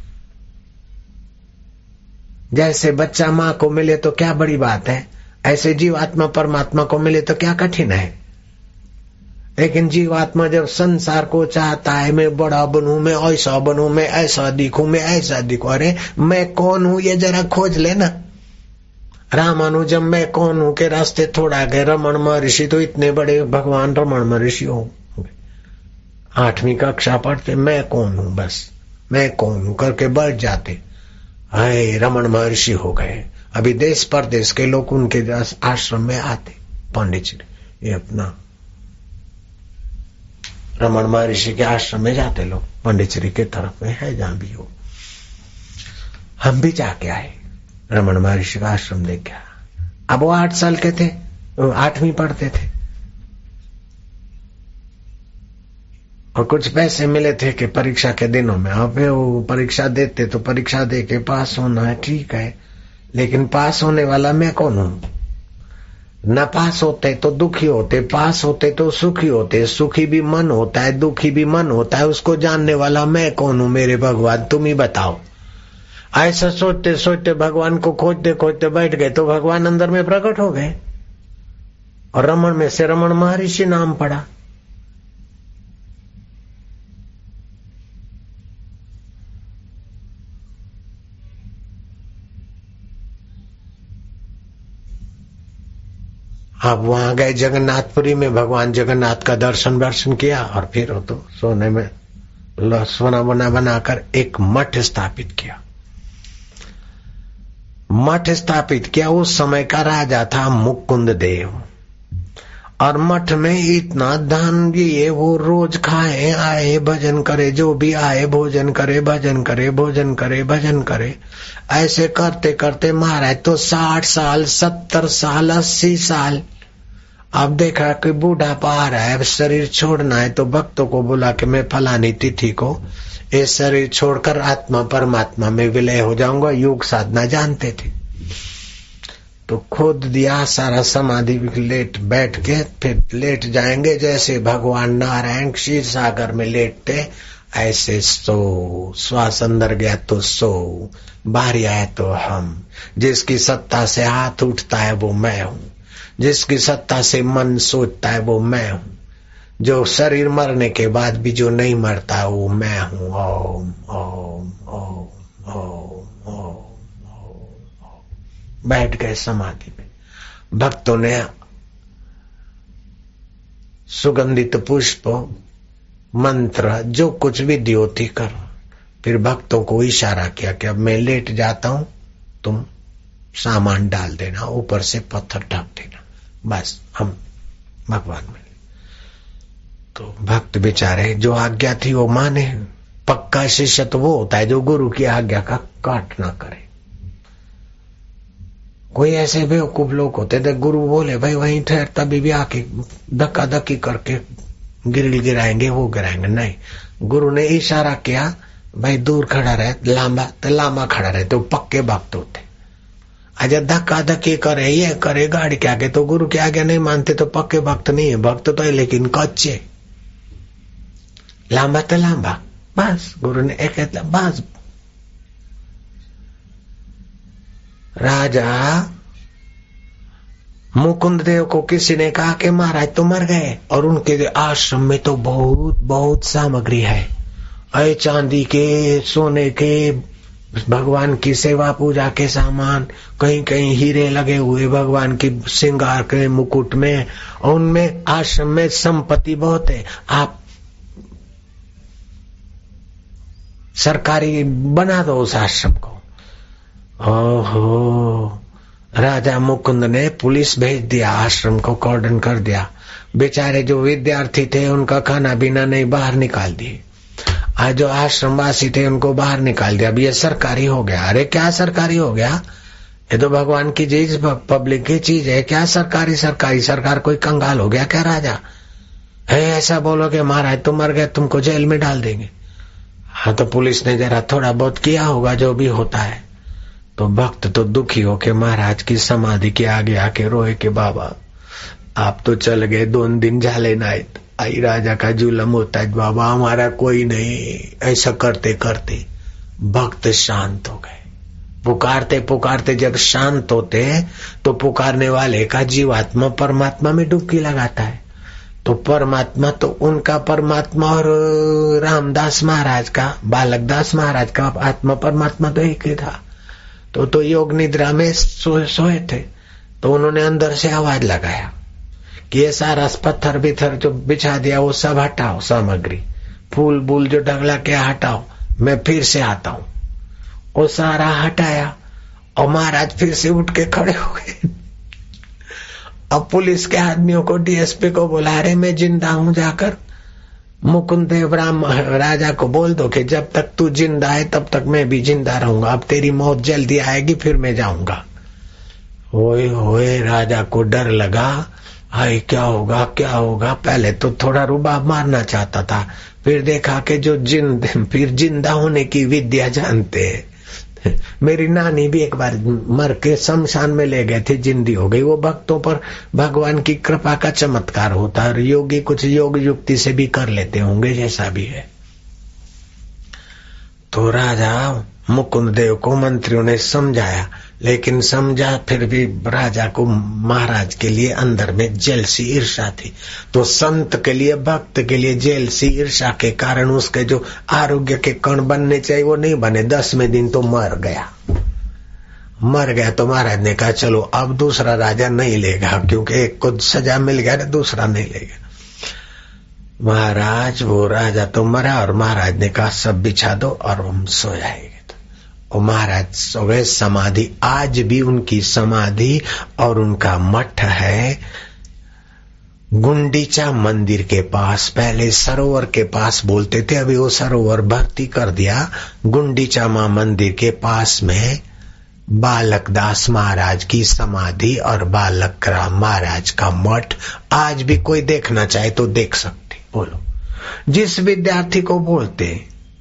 जैसे बच्चा माँ को मिले तो क्या बड़ी बात है, ऐसे जीवात्मा परमात्मा को मिले तो क्या कठिन है। लेकिन जीवात्मा जब संसार को चाहता है, मैं बड़ा बनूं, मैं ऐसा बनूं, मैं ऐसा दिखूं, मैं ऐसा दिखूं, अरे मैं कौन हूं ये जरा खोज लेना। रामानुजम मैं कौन हूं के रास्ते थोड़ा गए, रमन महर्षि तो इतने बड़े भगवान रमन महर्षि हो गए, आठवीं कक्षा पढ़ते मैं कौन हूं, बस मैं कौन हूं करके बढ़ जाते, हाय रमन महर्षि हो गए। अभी देश परदेश के लोग उनके आश्रम में आते, पांडिचेरी ये अपना रमन महर्षि के आश्रम में जाते लोग, पांडिचेरी के तरफ में है जहां भी हो। हम भी जाके आए, रमन महर्षि का आश्रम देख गया। अब वो आठ साल के थे, आठवीं पढ़ते थे और कुछ पैसे मिले थे कि परीक्षा के दिनों में। अब वो परीक्षा देते तो परीक्षा दे के पास होना है, ठीक है, लेकिन पास होने वाला मैं कौन हूं। न पास होते तो दुखी होते, पास होते तो सुखी होते। सुखी भी मन होता है, दुखी भी मन होता है, उसको जानने वाला मैं कौन हूं। मेरे भगवान तुम ही बताओ। ऐसा सोचते सोचते भगवान को खोजते खोजते बैठ गए तो भगवान अंदर में प्रकट हो गए और रमण में से रमण महर्षि नाम पड़ा। अब वहां गए जगन्नाथपुरी में, भगवान जगन्नाथ का दर्शन दर्शन किया और फिर वो तो सोने में सोना बना बनाकर एक मठ स्थापित किया। मठ स्थापित किया। उस समय का राजा था मुकुंद देव और मठ में इतना धन दिए, वो रोज खाए आए भजन करे, जो भी आए भोजन करे भजन करे भोजन करे भजन करे। ऐसे करते करते महाराज तो साठ साल सत्तर साल अस्सी साल। अब देखा कि बूढ़ापा आ रहा है, शरीर छोड़ना है, तो भक्तों को बुला के मैं फलानी तिथि को ये शरीर छोड़कर आत्मा परमात्मा में विलय हो जाऊंगा। योग साधना जानते थे तो खोद दिया सारा समाधि, लेट बैठ के फिर लेट जाएंगे जैसे भगवान नारायण क्षीर सागर में लेटते, ऐसे सो। श्वास अंदर गया तो सो, बाहर आया तो हम। जिसकी सत्ता से हाथ उठता है वो मैं हूँ, जिसकी सत्ता से मन सोचता है वो मैं हूँ, जो शरीर मरने के बाद भी जो नहीं मरता वो मैं हूँ। ओम ओम ओम ओम ओम। बैठ गए समाधि में। भक्तों ने सुगंधित पुष्प मंत्र जो कुछ विधि होती कर, फिर भक्तों को इशारा किया कि अब मैं लेट जाता हूं, तुम सामान डाल देना, ऊपर से पत्थर ढक देना, बस हम भगवान में। तो भक्त बेचारे जो आज्ञा थी वो माने। पक्का शिष्य तो वो होता है जो गुरु की आज्ञा का काट ना करे। कोई ऐसे बेवकूफ लोग होते थे, गुरु बोले भाई वहीं ठहर, तभी भी आके धक्का धक्की करके गिरिल गिराएंगे, वो गिराएंगे नहीं। गुरु ने इशारा किया भाई दूर खड़ा रहे, लांबा तो लांबा खड़ा रहे, तो पक्के भक्त होते। आज धक्का धक्की करे ये करे गाड़ी के आगे तो गुरु के आगे नहीं मानते तो पक्के भक्त नहीं है। भक्त तो है लेकिन कच्चे। लांबा तो लांबा, बस गुरु ने एक बस। राजा मुकुंद देव को किसी ने कहा कि महाराज तो मर गए और उनके आश्रम में तो बहुत बहुत सामग्री है, अय चांदी के सोने के भगवान की सेवा पूजा के सामान, कहीं कहीं हीरे लगे हुए भगवान की श्रृंगार के मुकुट में, उनमें आश्रम में संपत्ति बहुत है, आप सरकारी बना दो उस आश्रम को। ओहो, राजा मुकुंद ने पुलिस भेज दिया, आश्रम को कॉर्डन कर दिया। बेचारे जो विद्यार्थी थे उनका खाना पीना नहीं, बाहर निकाल दिए। आज जो आश्रमवासी थे उनको बाहर निकाल दिया। अब ये सरकारी हो गया। अरे क्या सरकारी हो गया, ये तो भगवान की चीज पब्लिक की चीज है, क्या सरकारी सरकारी सरकार कोई कंगाल हो गया क्या राजा है? ऐसा बोलोगे महाराज तुम मर गए तुमको जेल में डाल देंगे। हाँ तो पुलिस ने जरा थोड़ा बहुत किया होगा जो भी होता है। तो भक्त तो दुखी हो के महाराज की समाधि के आगे आके रोए के बाबा आप तो चल गए, दोन दिन झाले नाय, आई राजा का जुलम होता है बाबा, हमारा कोई नहीं। ऐसा करते करते भक्त शांत हो गए। पुकारते पुकारते जब शांत होते तो पुकारने वाले का जीवात्मा परमात्मा में डुबकी लगाता है। तो परमात्मा तो उनका परमात्मा और रामदास महाराज का, बालकदास महाराज का आत्मा परमात्मा तो एक ही था। तो तो योग निद्रा में सोए सोए थे। तो उन्होंने अंदर से आवाज लगाया कि ये सारा पत्थर बिथर जो बिछा दिया वो सब हटाओ, सामग्री फूल बूल जो ढगला के हटाओ, मैं फिर से आता हूं। वो सारा हटाया और महाराज फिर से उठ के खड़े हो गए। अब पुलिस के आदमियों को, डीएसपी को बोला, अरे मैं जिंदा हूं, जाकर मुकुंद देव राम राजा को बोल दो कि जब तक तू जिंदा है तब तक मैं भी जिंदा रहूंगा, अब तेरी मौत जल्दी आएगी फिर मैं जाऊंगा। होए होए राजा को डर लगा, हाय क्या होगा क्या होगा। पहले तो थोड़ा रुबाब मारना चाहता था, फिर देखा कि जो जिंद फिर जिंदा होने की विद्या जानते हैं। मेरी नानी भी एक बार मर के शमशान में ले गए थे, जिंदी हो गई। वो भक्तों पर भगवान की कृपा का चमत्कार होता है और योगी कुछ योग युक्ति से भी कर लेते होंगे, जैसा भी है। तो राजा मुकुंद देव को मंत्रियों ने समझाया, लेकिन समझा फिर भी राजा को महाराज के लिए अंदर में जेलसी ईर्षा थी। तो संत के लिए, भक्त के लिए जेलसी ईर्षा के कारण उसके जो आरोग्य के कण बनने चाहिए वो नहीं बने। दसवें दिन तो मर गया। मर गया तो महाराज ने कहा चलो अब दूसरा राजा नहीं लेगा, क्योंकि एक को सजा मिल गया ना, दूसरा नहीं लेगा। महाराज वो राजा तो मरा और महाराज ने कहा सब बिछा दो और हम सो जाएंगे। और महाराज सो गए। समाधि आज भी उनकी समाधि और उनका मठ है गुंडीचा मंदिर के पास। पहले सरोवर के पास बोलते थे, अभी वो सरोवर भर्ती कर दिया। गुंडीचा मां मंदिर के पास में बालक दास महाराज की समाधि और बालक राम महाराज का मठ आज भी कोई देखना चाहे तो देख सकते। बोलो, जिस विद्यार्थी को बोलते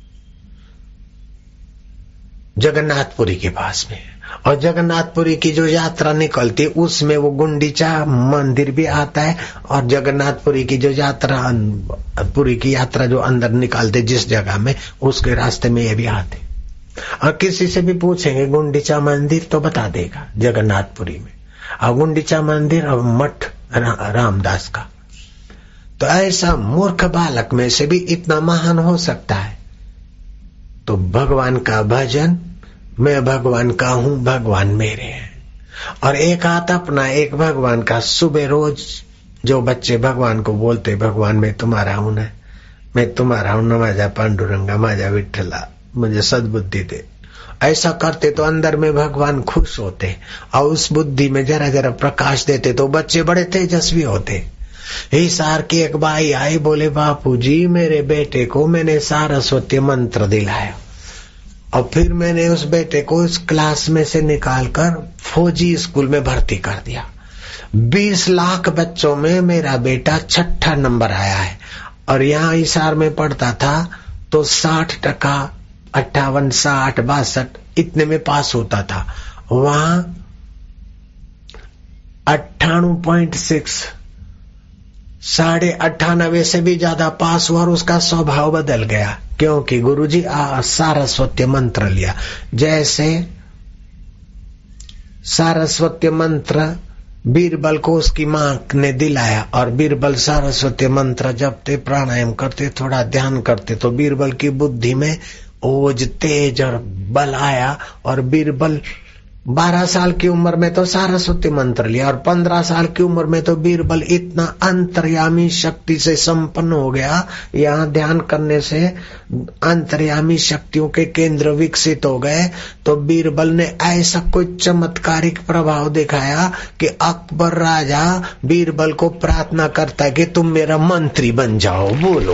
जगन्नाथपुरी के पास में, और जगन्नाथपुरी की जो यात्रा निकलती उसमें वो गुंडीचा मंदिर भी आता है, और जगन्नाथपुरी की जो यात्रा पुरी की यात्रा जो अंदर निकालते जिस जगह में, उसके रास्ते में ये भी आते। और किसी से भी पूछेंगे गुंडीचा मंदिर तो बता देगा जगन्नाथपुरी में, और गुंडीचा मंदिर और मठ रा, रामदास का। तो ऐसा मूर्ख बालक में से भी इतना महान हो सकता है। तो भगवान का भजन, मैं भगवान का हूं, भगवान मेरे हैं। और एक हाथ अपना, एक भगवान का। सुबह रोज जो बच्चे भगवान को बोलते भगवान मैं तुम्हारा हूं ना, मैं तुम्हारा हूं ना, माझा पांडुरंगा, माझा विठ्ठला, मुझे सद्बुद्धि दे, ऐसा करते तो अंदर में भगवान खुश होते और उस बुद्धि में जरा जरा प्रकाश देते तो बच्चे बड़े तेजस्वी होते। हिसार की एक बाई आई, बोले बापू जी मेरे बेटे को मैंने सारस्वती मंत्र दिलाया और फिर मैंने उस बेटे को इस क्लास में से निकालकर फौजी स्कूल में भर्ती कर दिया। बीस लाख बच्चों में मेरा बेटा छठा नंबर आया है, और यहाँ हिसार में पढ़ता था तो साठ टका अट्ठावन साठ बासठ इतने में पास होता था। वहां अट्ठानवे पॉइंट सिक्स साढ़े अट्ठानवे से भी ज्यादा पास हुआ और उसका स्वभाव बदल गया, क्योंकि गुरुजी सारस्वती मंत्र लिया। जैसे सारस्वती मंत्र बीरबल को उसकी मां ने दिलाया, और बीरबल सारस्वती मंत्र जपते, प्राणायाम करते, थोड़ा ध्यान करते तो बीरबल की बुद्धि में ओज तेज और बल आया। और बीरबल बारह साल की उम्र में तो सारस्वती मंत्र लिया, और पंद्रह साल की उम्र में तो बीरबल इतना अंतर्यामी शक्ति से संपन्न हो गया। यहाँ ध्यान करने से अंतर्यामी शक्तियों के केंद्र विकसित हो गए। तो बीरबल ने ऐसा कोई चमत्कारिक प्रभाव दिखाया कि अकबर राजा बीरबल को प्रार्थना करता है कि तुम मेरा मंत्री बन जाओ। बोलो,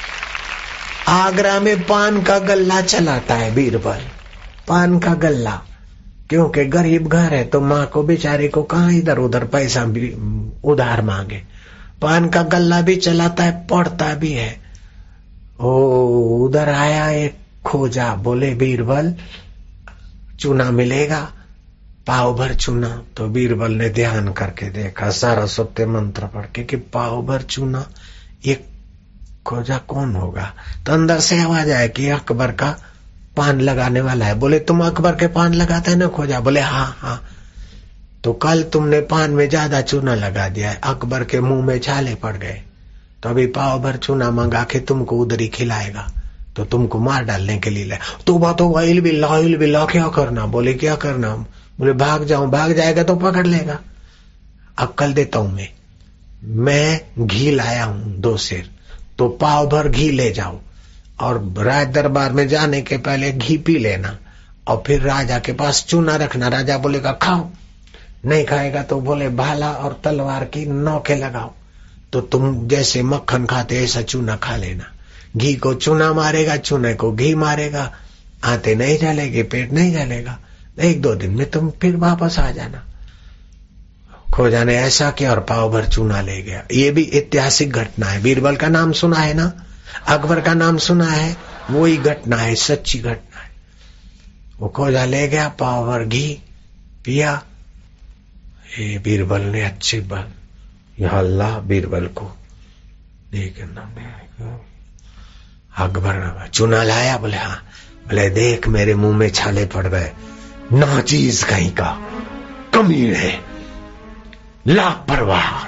आगरा में पान का गल्ला चलाता है बीरबल, पान का गल्ला, क्योंकि गरीब घर है तो माँ को बेचारे को कहाँ इधर उधर पैसा भी उधार मांगे। पान का गल्ला भी चलाता है, पढ़ता भी है। ओ उधर आया एक खोजा, बोले बीरबल चूना मिलेगा, पाव भर चूना। तो बीरबल ने ध्यान करके देखा, सारस्वती मंत्र पढ़ के कि पाव भर चूना, ये खोजा कौन होगा। तो अंदर से आवाज आया कि अकबर का पान लगाने वाला है। बोले तुम अकबर के पान लगाते है ना खोजा? बोले हाँ हाँ। तो कल तुमने पान में ज्यादा चूना लगा दिया है, अकबर के मुंह में छाले पड़ गए, तो अभी पाव भर चूना मंगा के तुमको उधर ही खिलाएगा, तो तुमको मार डालने के लिए लाए। तो बात हो इल बिल्ला इल बिल्ला, क्या करना? बोले क्या करना? बोले भाग जाऊं। भाग जाएगा तो पकड़ लेगा। अक्कल देता हूं मैं मैं घी लाया हूं दो सेर, तो पाव भर घी ले जाओ और राज दरबार में जाने के पहले घी पी लेना, और फिर राजा के पास चूना रखना। राजा बोलेगा खाओ, नहीं खाएगा तो बोले भाला और तलवार की नौके लगाओ, तो तुम जैसे मक्खन खाते ऐसा चूना खा लेना। घी को चूना मारेगा, चूने को घी मारेगा, आते नहीं जलेगी, पेट नहीं जलेगा, एक दो दिन में तुम फिर वापस आ जाना। खोजा ने ऐसा किया और पाव भर चूना ले गया। ये भी ऐतिहासिक घटना है। बीरबल का नाम सुना है ना, अकबर का नाम सुना है, वही घटना है, सच्ची घटना है। वो खोजा ले गया, पाव भर घी पिया। ये बीरबल ने अच्छे बल, या अल्लाह बीरबल को देखना। अकबर चूना लाया? बोले हाँ। बोले देख मेरे मुंह में छाले पड़ गए, नाचीज कहीं का, कमीने, लापरवाह।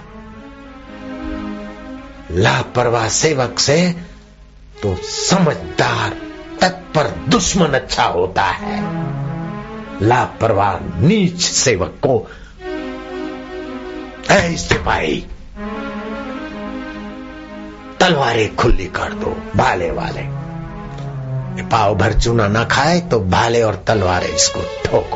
लापरवाह सेवक से तो समझदार तत्पर दुश्मन अच्छा होता है। लापरवाह नीच सेवक को ऐ सिपाही तलवारें खुली कर दो, भाले वाले। पाव भर चूना ना खाए तो भाले और तलवारें इसको ठोको।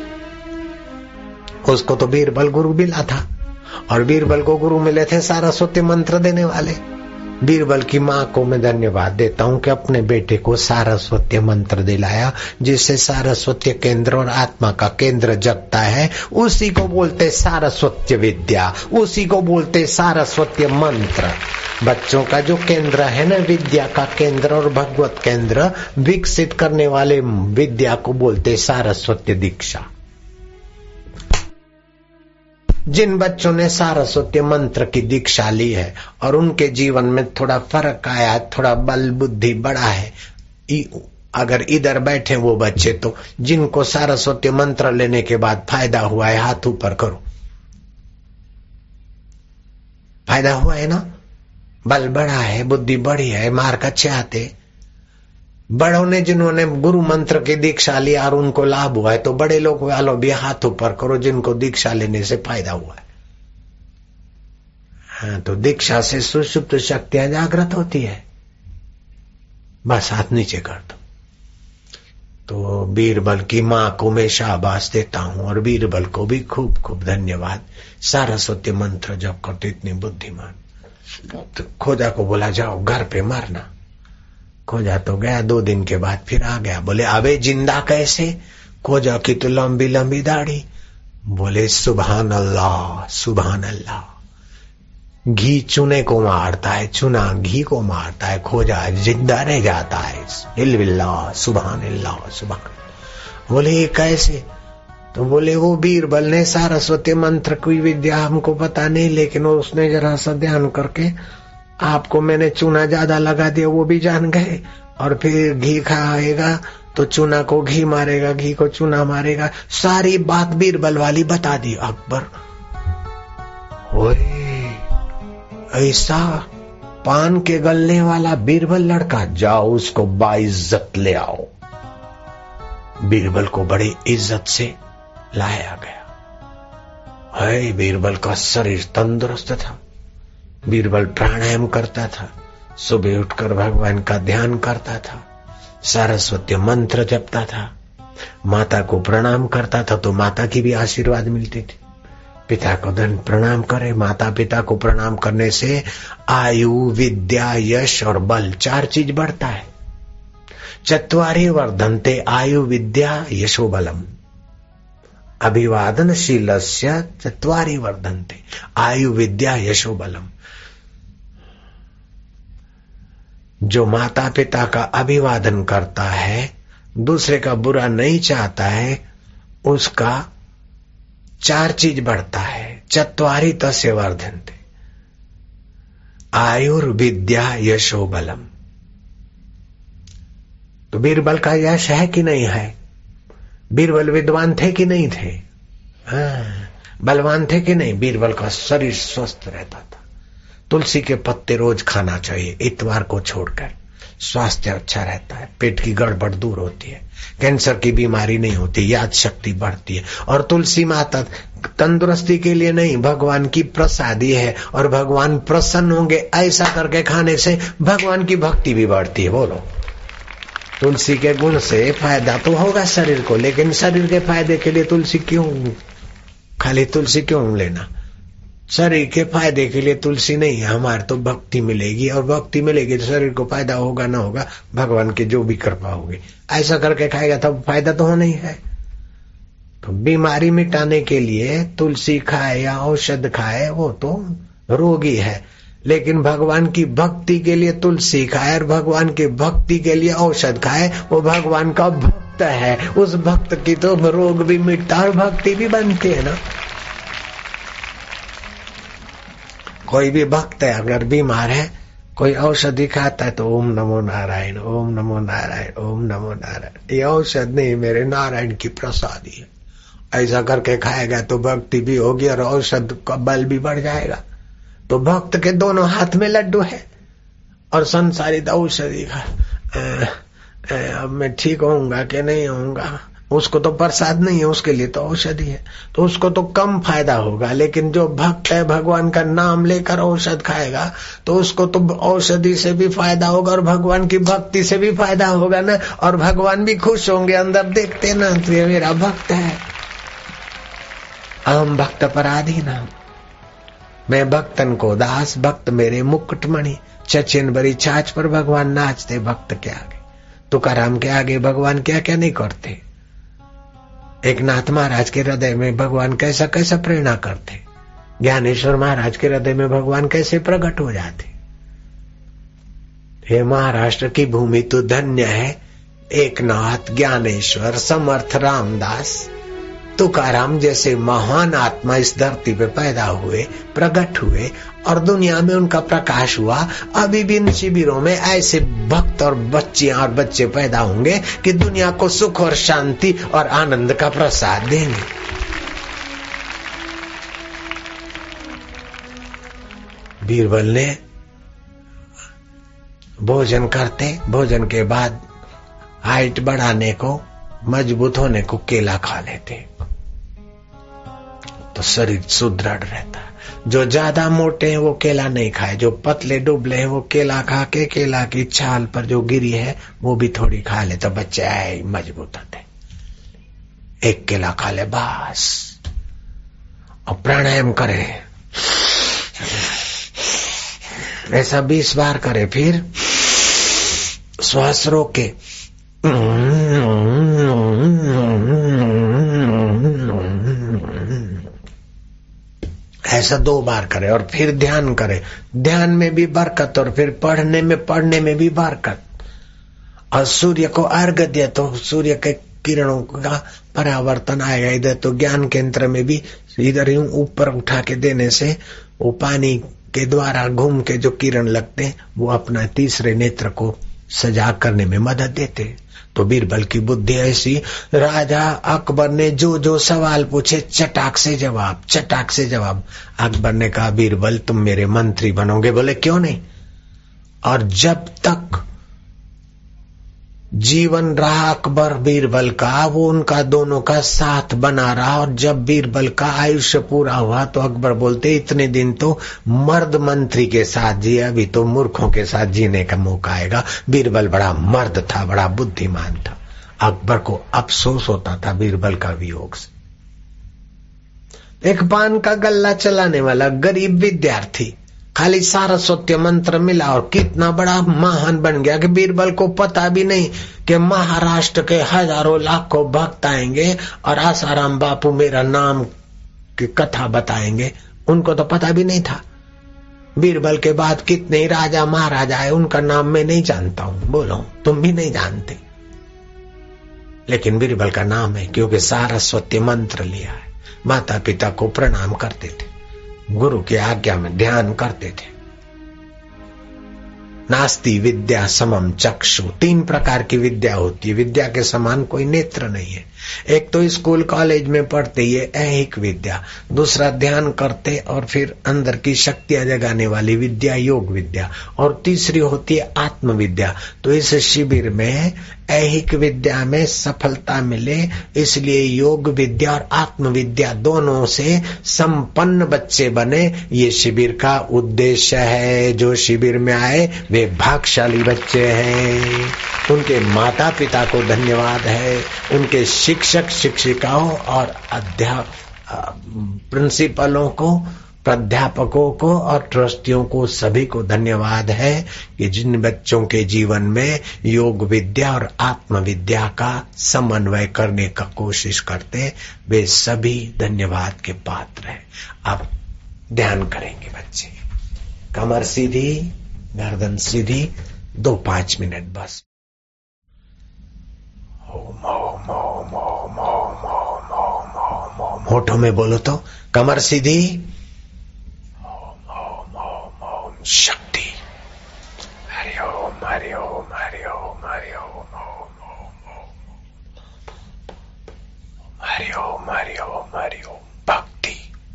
उसको तो बीरबल गुरु मिला था, और बीरबल को गुरु मिले थे सारस्वती मंत्र देने वाले। बीरबल की माँ को मैं धन्यवाद देता हूँ कि अपने बेटे को सारस्वती मंत्र दिलाया, जिससे सारस्वती केंद्र और आत्मा का केंद्र जगता है। उसी को बोलते सारस्वती विद्या, उसी को बोलते सारस्वती मंत्र। बच्चों का जो केंद्र है ना, विद्या का केंद्र और भगवत केंद्र विकसित करने वाले विद्या को बोलते सारस्वती दीक्षा। जिन बच्चों ने सारस्वती मंत्र की दीक्षा ली है और उनके जीवन में थोड़ा फर्क आया, थोड़ा बल बुद्धि बढ़ा है, अगर इधर बैठे वो बच्चे तो जिनको सारस्वती मंत्र लेने के बाद फायदा हुआ है, हाथ ऊपर करो। फायदा हुआ है ना, बल बढ़ा है, बुद्धि बढ़ी है, मार्क अच्छे आते। बड़ों ने जिन्होंने गुरु मंत्र की दीक्षा लिया और उनको लाभ हुआ है, तो बड़े लोग वालों भी हाथ ऊपर करो जिनको दीक्षा लेने से फायदा हुआ है। हाँ, तो दीक्षा से सुषुप्त शक्तियां जागृत होती है। बस हाथ नीचे कर दो। तो बीरबल की मां को मैं शाबाश देता हूं, और बीरबल को भी खूब खूब धन्यवाद। सारस्वती मंत्र जब करते इतनी बुद्धिमान। तो खोजा को बोला जाओ घर पे मारना। खोजा तो गया, दो दिन के बाद फिर आ गया। बोले अबे जिंदा कैसे? खोजा की तो लंबी लंबी दाढ़ी। बोले सुभान अल्लाह सुभान अल्लाह। घी चूने को मारता है, चूना घी को मारता है, खोजा जिंदा रह जाता है। इल्लाह सुभान अल्लाह सुभान। बोले ये कैसे? तो बोले वो बीरबल ने सारस्वती मंत्र की विद्या हमको पता नहीं, लेकिन उसने जरा सा ध्यान करके आपको मैंने चूना ज्यादा लगा दिया, वो भी जान गए। और फिर घी खाएगा तो चूना को घी मारेगा, घी को चूना मारेगा। सारी बात बीरबल वाली बता दी। अकबर ओए ऐसा पान के गलने वाला बीरबल लड़का, जाओ उसको बाइज्जत ले आओ। बीरबल को बड़ी इज्जत से लाया गया। है बीरबल का शरीर तंदुरुस्त था। बीरबल प्राणायाम करता था, सुबह उठकर भगवान का ध्यान करता था, सारस्वती मंत्र जपता था, माता को प्रणाम करता था तो माता की भी आशीर्वाद मिलती थी। पिता को धन प्रणाम करे। माता पिता को प्रणाम करने से आयु विद्या यश और बल चार चीज बढ़ता है। चत्वारि वर्धन्ते आयु विद्या यशो बलम। अभिवादनशीलस्य चत्वारि वर्धन्ते आयु विद्या यशो बलम। जो माता पिता का अभिवादन करता है, दूसरे का बुरा नहीं चाहता है, उसका चार चीज बढ़ता है। चत्वारि तस्य वर्धन्ते आयुर्विद्या यशो बलम। तो बीरबल का यश है कि नहीं है? बीरबल विद्वान थे कि नहीं थे? हाँ, बलवान थे कि नहीं? बीरबल का शरीर स्वस्थ रहता था। तुलसी के पत्ते रोज खाना चाहिए, इतवार को छोड़कर। स्वास्थ्य अच्छा रहता है, पेट की गड़बड़ दूर होती है, कैंसर की बीमारी नहीं होती, याद शक्ति बढ़ती है। और तुलसी माता तंदुरुस्ती के लिए नहीं, भगवान की प्रसादी है, और भगवान प्रसन्न होंगे ऐसा करके खाने से भगवान की भक्ति भी बढ़ती है। बोलो, तुलसी के गुण से फायदा तो होगा शरीर को, लेकिन शरीर के फायदे के लिए तुलसी क्यों, खाली तुलसी क्यों लेना? शरीर के फायदे के लिए तुलसी नहीं है, हमारे तो भक्ति मिलेगी, और भक्ति मिलेगी तो शरीर को फायदा होगा ना होगा, भगवान की जो भी कृपा होगी। ऐसा करके खाएगा तब फायदा तो होना ही है। तो बीमारी मिटाने के लिए तुलसी खाए या औषध खाए वो तो रोगी है, लेकिन भगवान की भक्ति के लिए तुलसी खाए और भगवान की भक्ति के लिए औषध खाए, वो भगवान का भक्त है। उस भक्त की तो रोग भी मिटता और भक्ति भी बनती है ना। कोई भी भक्त है अगर बीमार है कोई औषधि खाता है तो ओम नमो नारायण, ओम नमो नारायण, ओम नमो नारायण। ये औषध नहीं, मेरे नारायण की प्रसादी है। ऐसा करके खाएगा तो भक्ति भी होगी और औषध का बल भी बढ़ जाएगा। तो भक्त के दोनों हाथ में लड्डू है और संसारित औषधि का अब मैं ठीक होऊंगा कि नहीं होऊंगा, उसको तो प्रसाद नहीं है, उसके लिए तो औषधि है, तो उसको तो कम फायदा होगा। लेकिन जो भक्त है भगवान का नाम लेकर औषध खाएगा तो उसको तो औषधि से भी फायदा होगा और भगवान की भक्ति से भी फायदा होगा ना, और भगवान भी खुश होंगे अंदर देखते ना, तो ये मेरा भक्त है। अहम भक्त पराधीन, मैं भक्तन को दास, भक्त मेरे मुकुटमणि। चचिन भरी छाछ पर भगवान नाचते भक्त के आगे। तुकाराम के आगे भगवान क्या क्या नहीं करते। एक नाथ महाराज के हृदय में भगवान कैसा कैसा प्रेरणा करते। ज्ञानेश्वर महाराज के हृदय में भगवान कैसे प्रकट हो जाते। हे महाराष्ट्र की भूमि तो धन्य है। एक नाथ, ज्ञानेश्वर, समर्थ रामदास, तुकाराम जैसे महान आत्मा इस धरती पे पैदा हुए, प्रकट हुए और दुनिया में उनका प्रकाश हुआ। अभी भी इन शिविरों में ऐसे भक्त और बच्चियां और बच्चे पैदा होंगे कि दुनिया को सुख और शांति और आनंद का प्रसाद देंगे। बीरबल ने भोजन करते, भोजन के बाद हाइट बढ़ाने को, मजबूत होने को केला खा लेते तो शरीर सुदृढ़ रहता है। जो ज्यादा मोटे हैं वो केला नहीं खाए, जो पतले डुबले हैं वो केला खा के केला की छाल पर जो गिरी है वो भी थोड़ी खा ले तो बच्चे आए मजबूत होते। एक केला खा ले बस, और प्राणायाम करे, ऐसा बीस बार करे, फिर श्वास रोके, ऐसा दो बार करे और फिर ध्यान करे। ध्यान में भी बरकत और फिर पढ़ने में पढ़ने में भी बरकत। और सूर्य को अर्घ्य दिया तो सूर्य के किरणों का परावर्तन आएगा इधर, तो ज्ञान केंद्र में भी इधर यूं ऊपर उठा के देने से वो पानी के द्वारा घूम के जो किरण लगते वो अपना तीसरे नेत्र को सजा करने में मदद देते। तो बीरबल की बुद्धि ऐसी, राजा अकबर ने जो जो सवाल पूछे चटाक से जवाब, चटाक से जवाब। अकबर ने कहा बीरबल तुम मेरे मंत्री बनोगे? बोले क्यों नहीं। और जब तक जीवन रहा अकबर बीरबल का, वो उनका दोनों का साथ बना रहा। और जब बीरबल का आयुष्य पूरा हुआ तो अकबर बोलते इतने दिन तो मर्द मंत्री के साथ जिए, अभी तो मूर्खों के साथ जीने का मौका आएगा। बीरबल बड़ा मर्द था, बड़ा बुद्धिमान था। अकबर को अफसोस होता था बीरबल का वियोग से। एक पान का गल्ला चलाने वाला गरीब विद्यार्थी खाली सारस्वत मंत्र मिला और कितना बड़ा महान बन गया कि बीरबल को पता भी नहीं कि महाराष्ट्र के हजारों लाखों भक्त आएंगे और आसाराम बापू मेरा नाम की कथा बताएंगे। उनको तो पता भी नहीं था। बीरबल के बाद कितने राजा महाराजा आए, उनका नाम मैं नहीं जानता हूं, बोलो तुम भी नहीं जानते, लेकिन बीरबल का नाम है क्योंकि सारस्वत मंत्र लिया है। माता पिता को प्रणाम करते थे, गुरु की आज्ञा में ध्यान करते थे। नास्ति विद्या समम चक्षु, तीन प्रकार की विद्या होती है। विद्या के समान कोई नेत्र नहीं है। एक तो स्कूल कॉलेज में पढ़ते ये ऐहिक विद्या, दूसरा ध्यान करते और फिर अंदर की शक्तियां जगाने वाली विद्या योग विद्या, और तीसरी होती है आत्म विद्या। तो इस शिविर में ऐहिक विद्या में सफलता मिले इसलिए योग विद्या और आत्म विद्या दोनों से संपन्न बच्चे बने, ये शिविर का उद्देश्य है। जो शिविर में आए वे भाग्यशाली बच्चे हैं। उनके माता पिता को धन्यवाद है, उनके शिक्षक शिक्षिकाओं और अध्यापक प्रिंसिपलों को, प्राध्यापकों को और ट्रस्टियों को, सभी को धन्यवाद है कि जिन बच्चों के जीवन में योग विद्या और आत्म विद्या का समन्वय करने का कोशिश करते, वे सभी धन्यवाद के पात्र हैं। अब ध्यान करेंगे बच्चे, कमर सीधी, गर्दन सीधी, दो पांच मिनट बस। ओम ओम ओम ओम ओम ओम ओम ओम ओम, होठों में बोलो तो, कमर सीधी, ओम ओम ओम ओम, शक्ति हरि ओम हरि ओम हरि ओम हरि ओम हरि ओम हरि ओम। भक्ति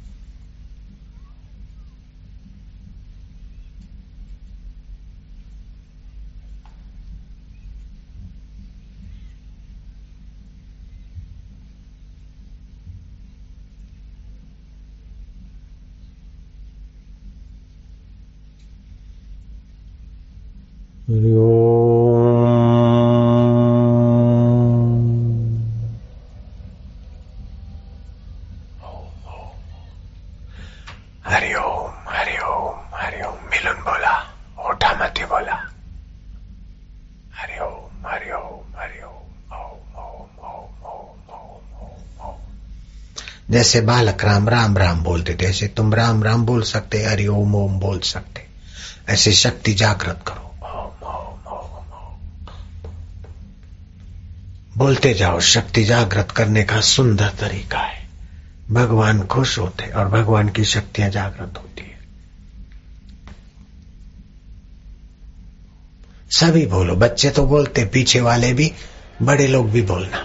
हरि हरि ओम हरि ओम हरि ओम। मिलन बोला, ओठामती बोला, हरि ओम हरि ओम हरि ओम ओम ओम ओम ओम ओम ओम। जैसे बालक राम राम राम बोलते थे, ऐसे तुम राम राम बोल सकते, हरि ओम ओम बोल सकते। ऐसे शक्ति जागृत करो, ओम ओम ओम ओम बोलते जाओ। शक्ति जागृत करने का सुंदर तरीका है। भगवान खुश होते और भगवान की शक्तियां जागृत होती है। सभी बोलो, बच्चे तो बोलते, पीछे वाले भी, बड़े लोग भी बोलना।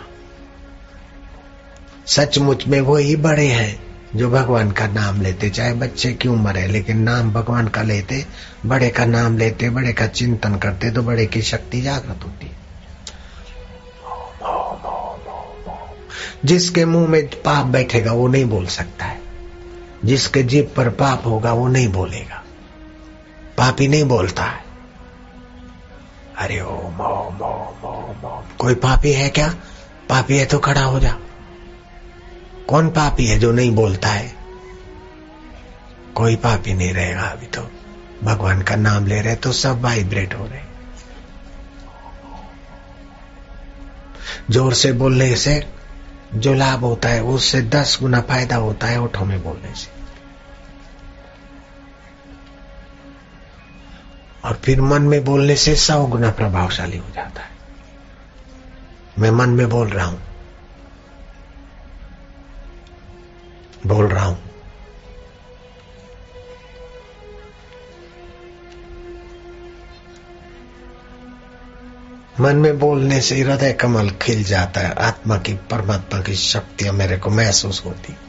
सचमुच में वो ही बड़े हैं जो भगवान का नाम लेते, चाहे बच्चे क्यों मरे, लेकिन नाम भगवान का लेते, बड़े का नाम लेते, बड़े का चिंतन करते, तो बड़े की शक्ति जागृत होती है। जिसके मुंह में पाप बैठेगा वो नहीं बोल सकता है, जिसके जीभ पर पाप होगा वो नहीं बोलेगा। पापी नहीं बोलता है। अरे ओम ओम ओम ओम ओम। कोई पापी है क्या? पापी है तो खड़ा हो जा। कौन पापी है जो नहीं बोलता है? कोई पापी नहीं रहेगा। अभी तो भगवान का नाम ले रहे तो सब वाइब्रेट हो रहे। जोर से बोलने से जो लाभ होता है उससे दस गुना फायदा होता है ओठों में बोलने से। और फिर मन में बोलने से सौ गुना प्रभावशाली हो जाता है। मैं मन में बोल रहा हूं, बोल रहा हूं। मन में बोलने से हृदय कमल खिल जाता है। आत्मा की, परमात्मा की शक्तियां मेरे को महसूस होती।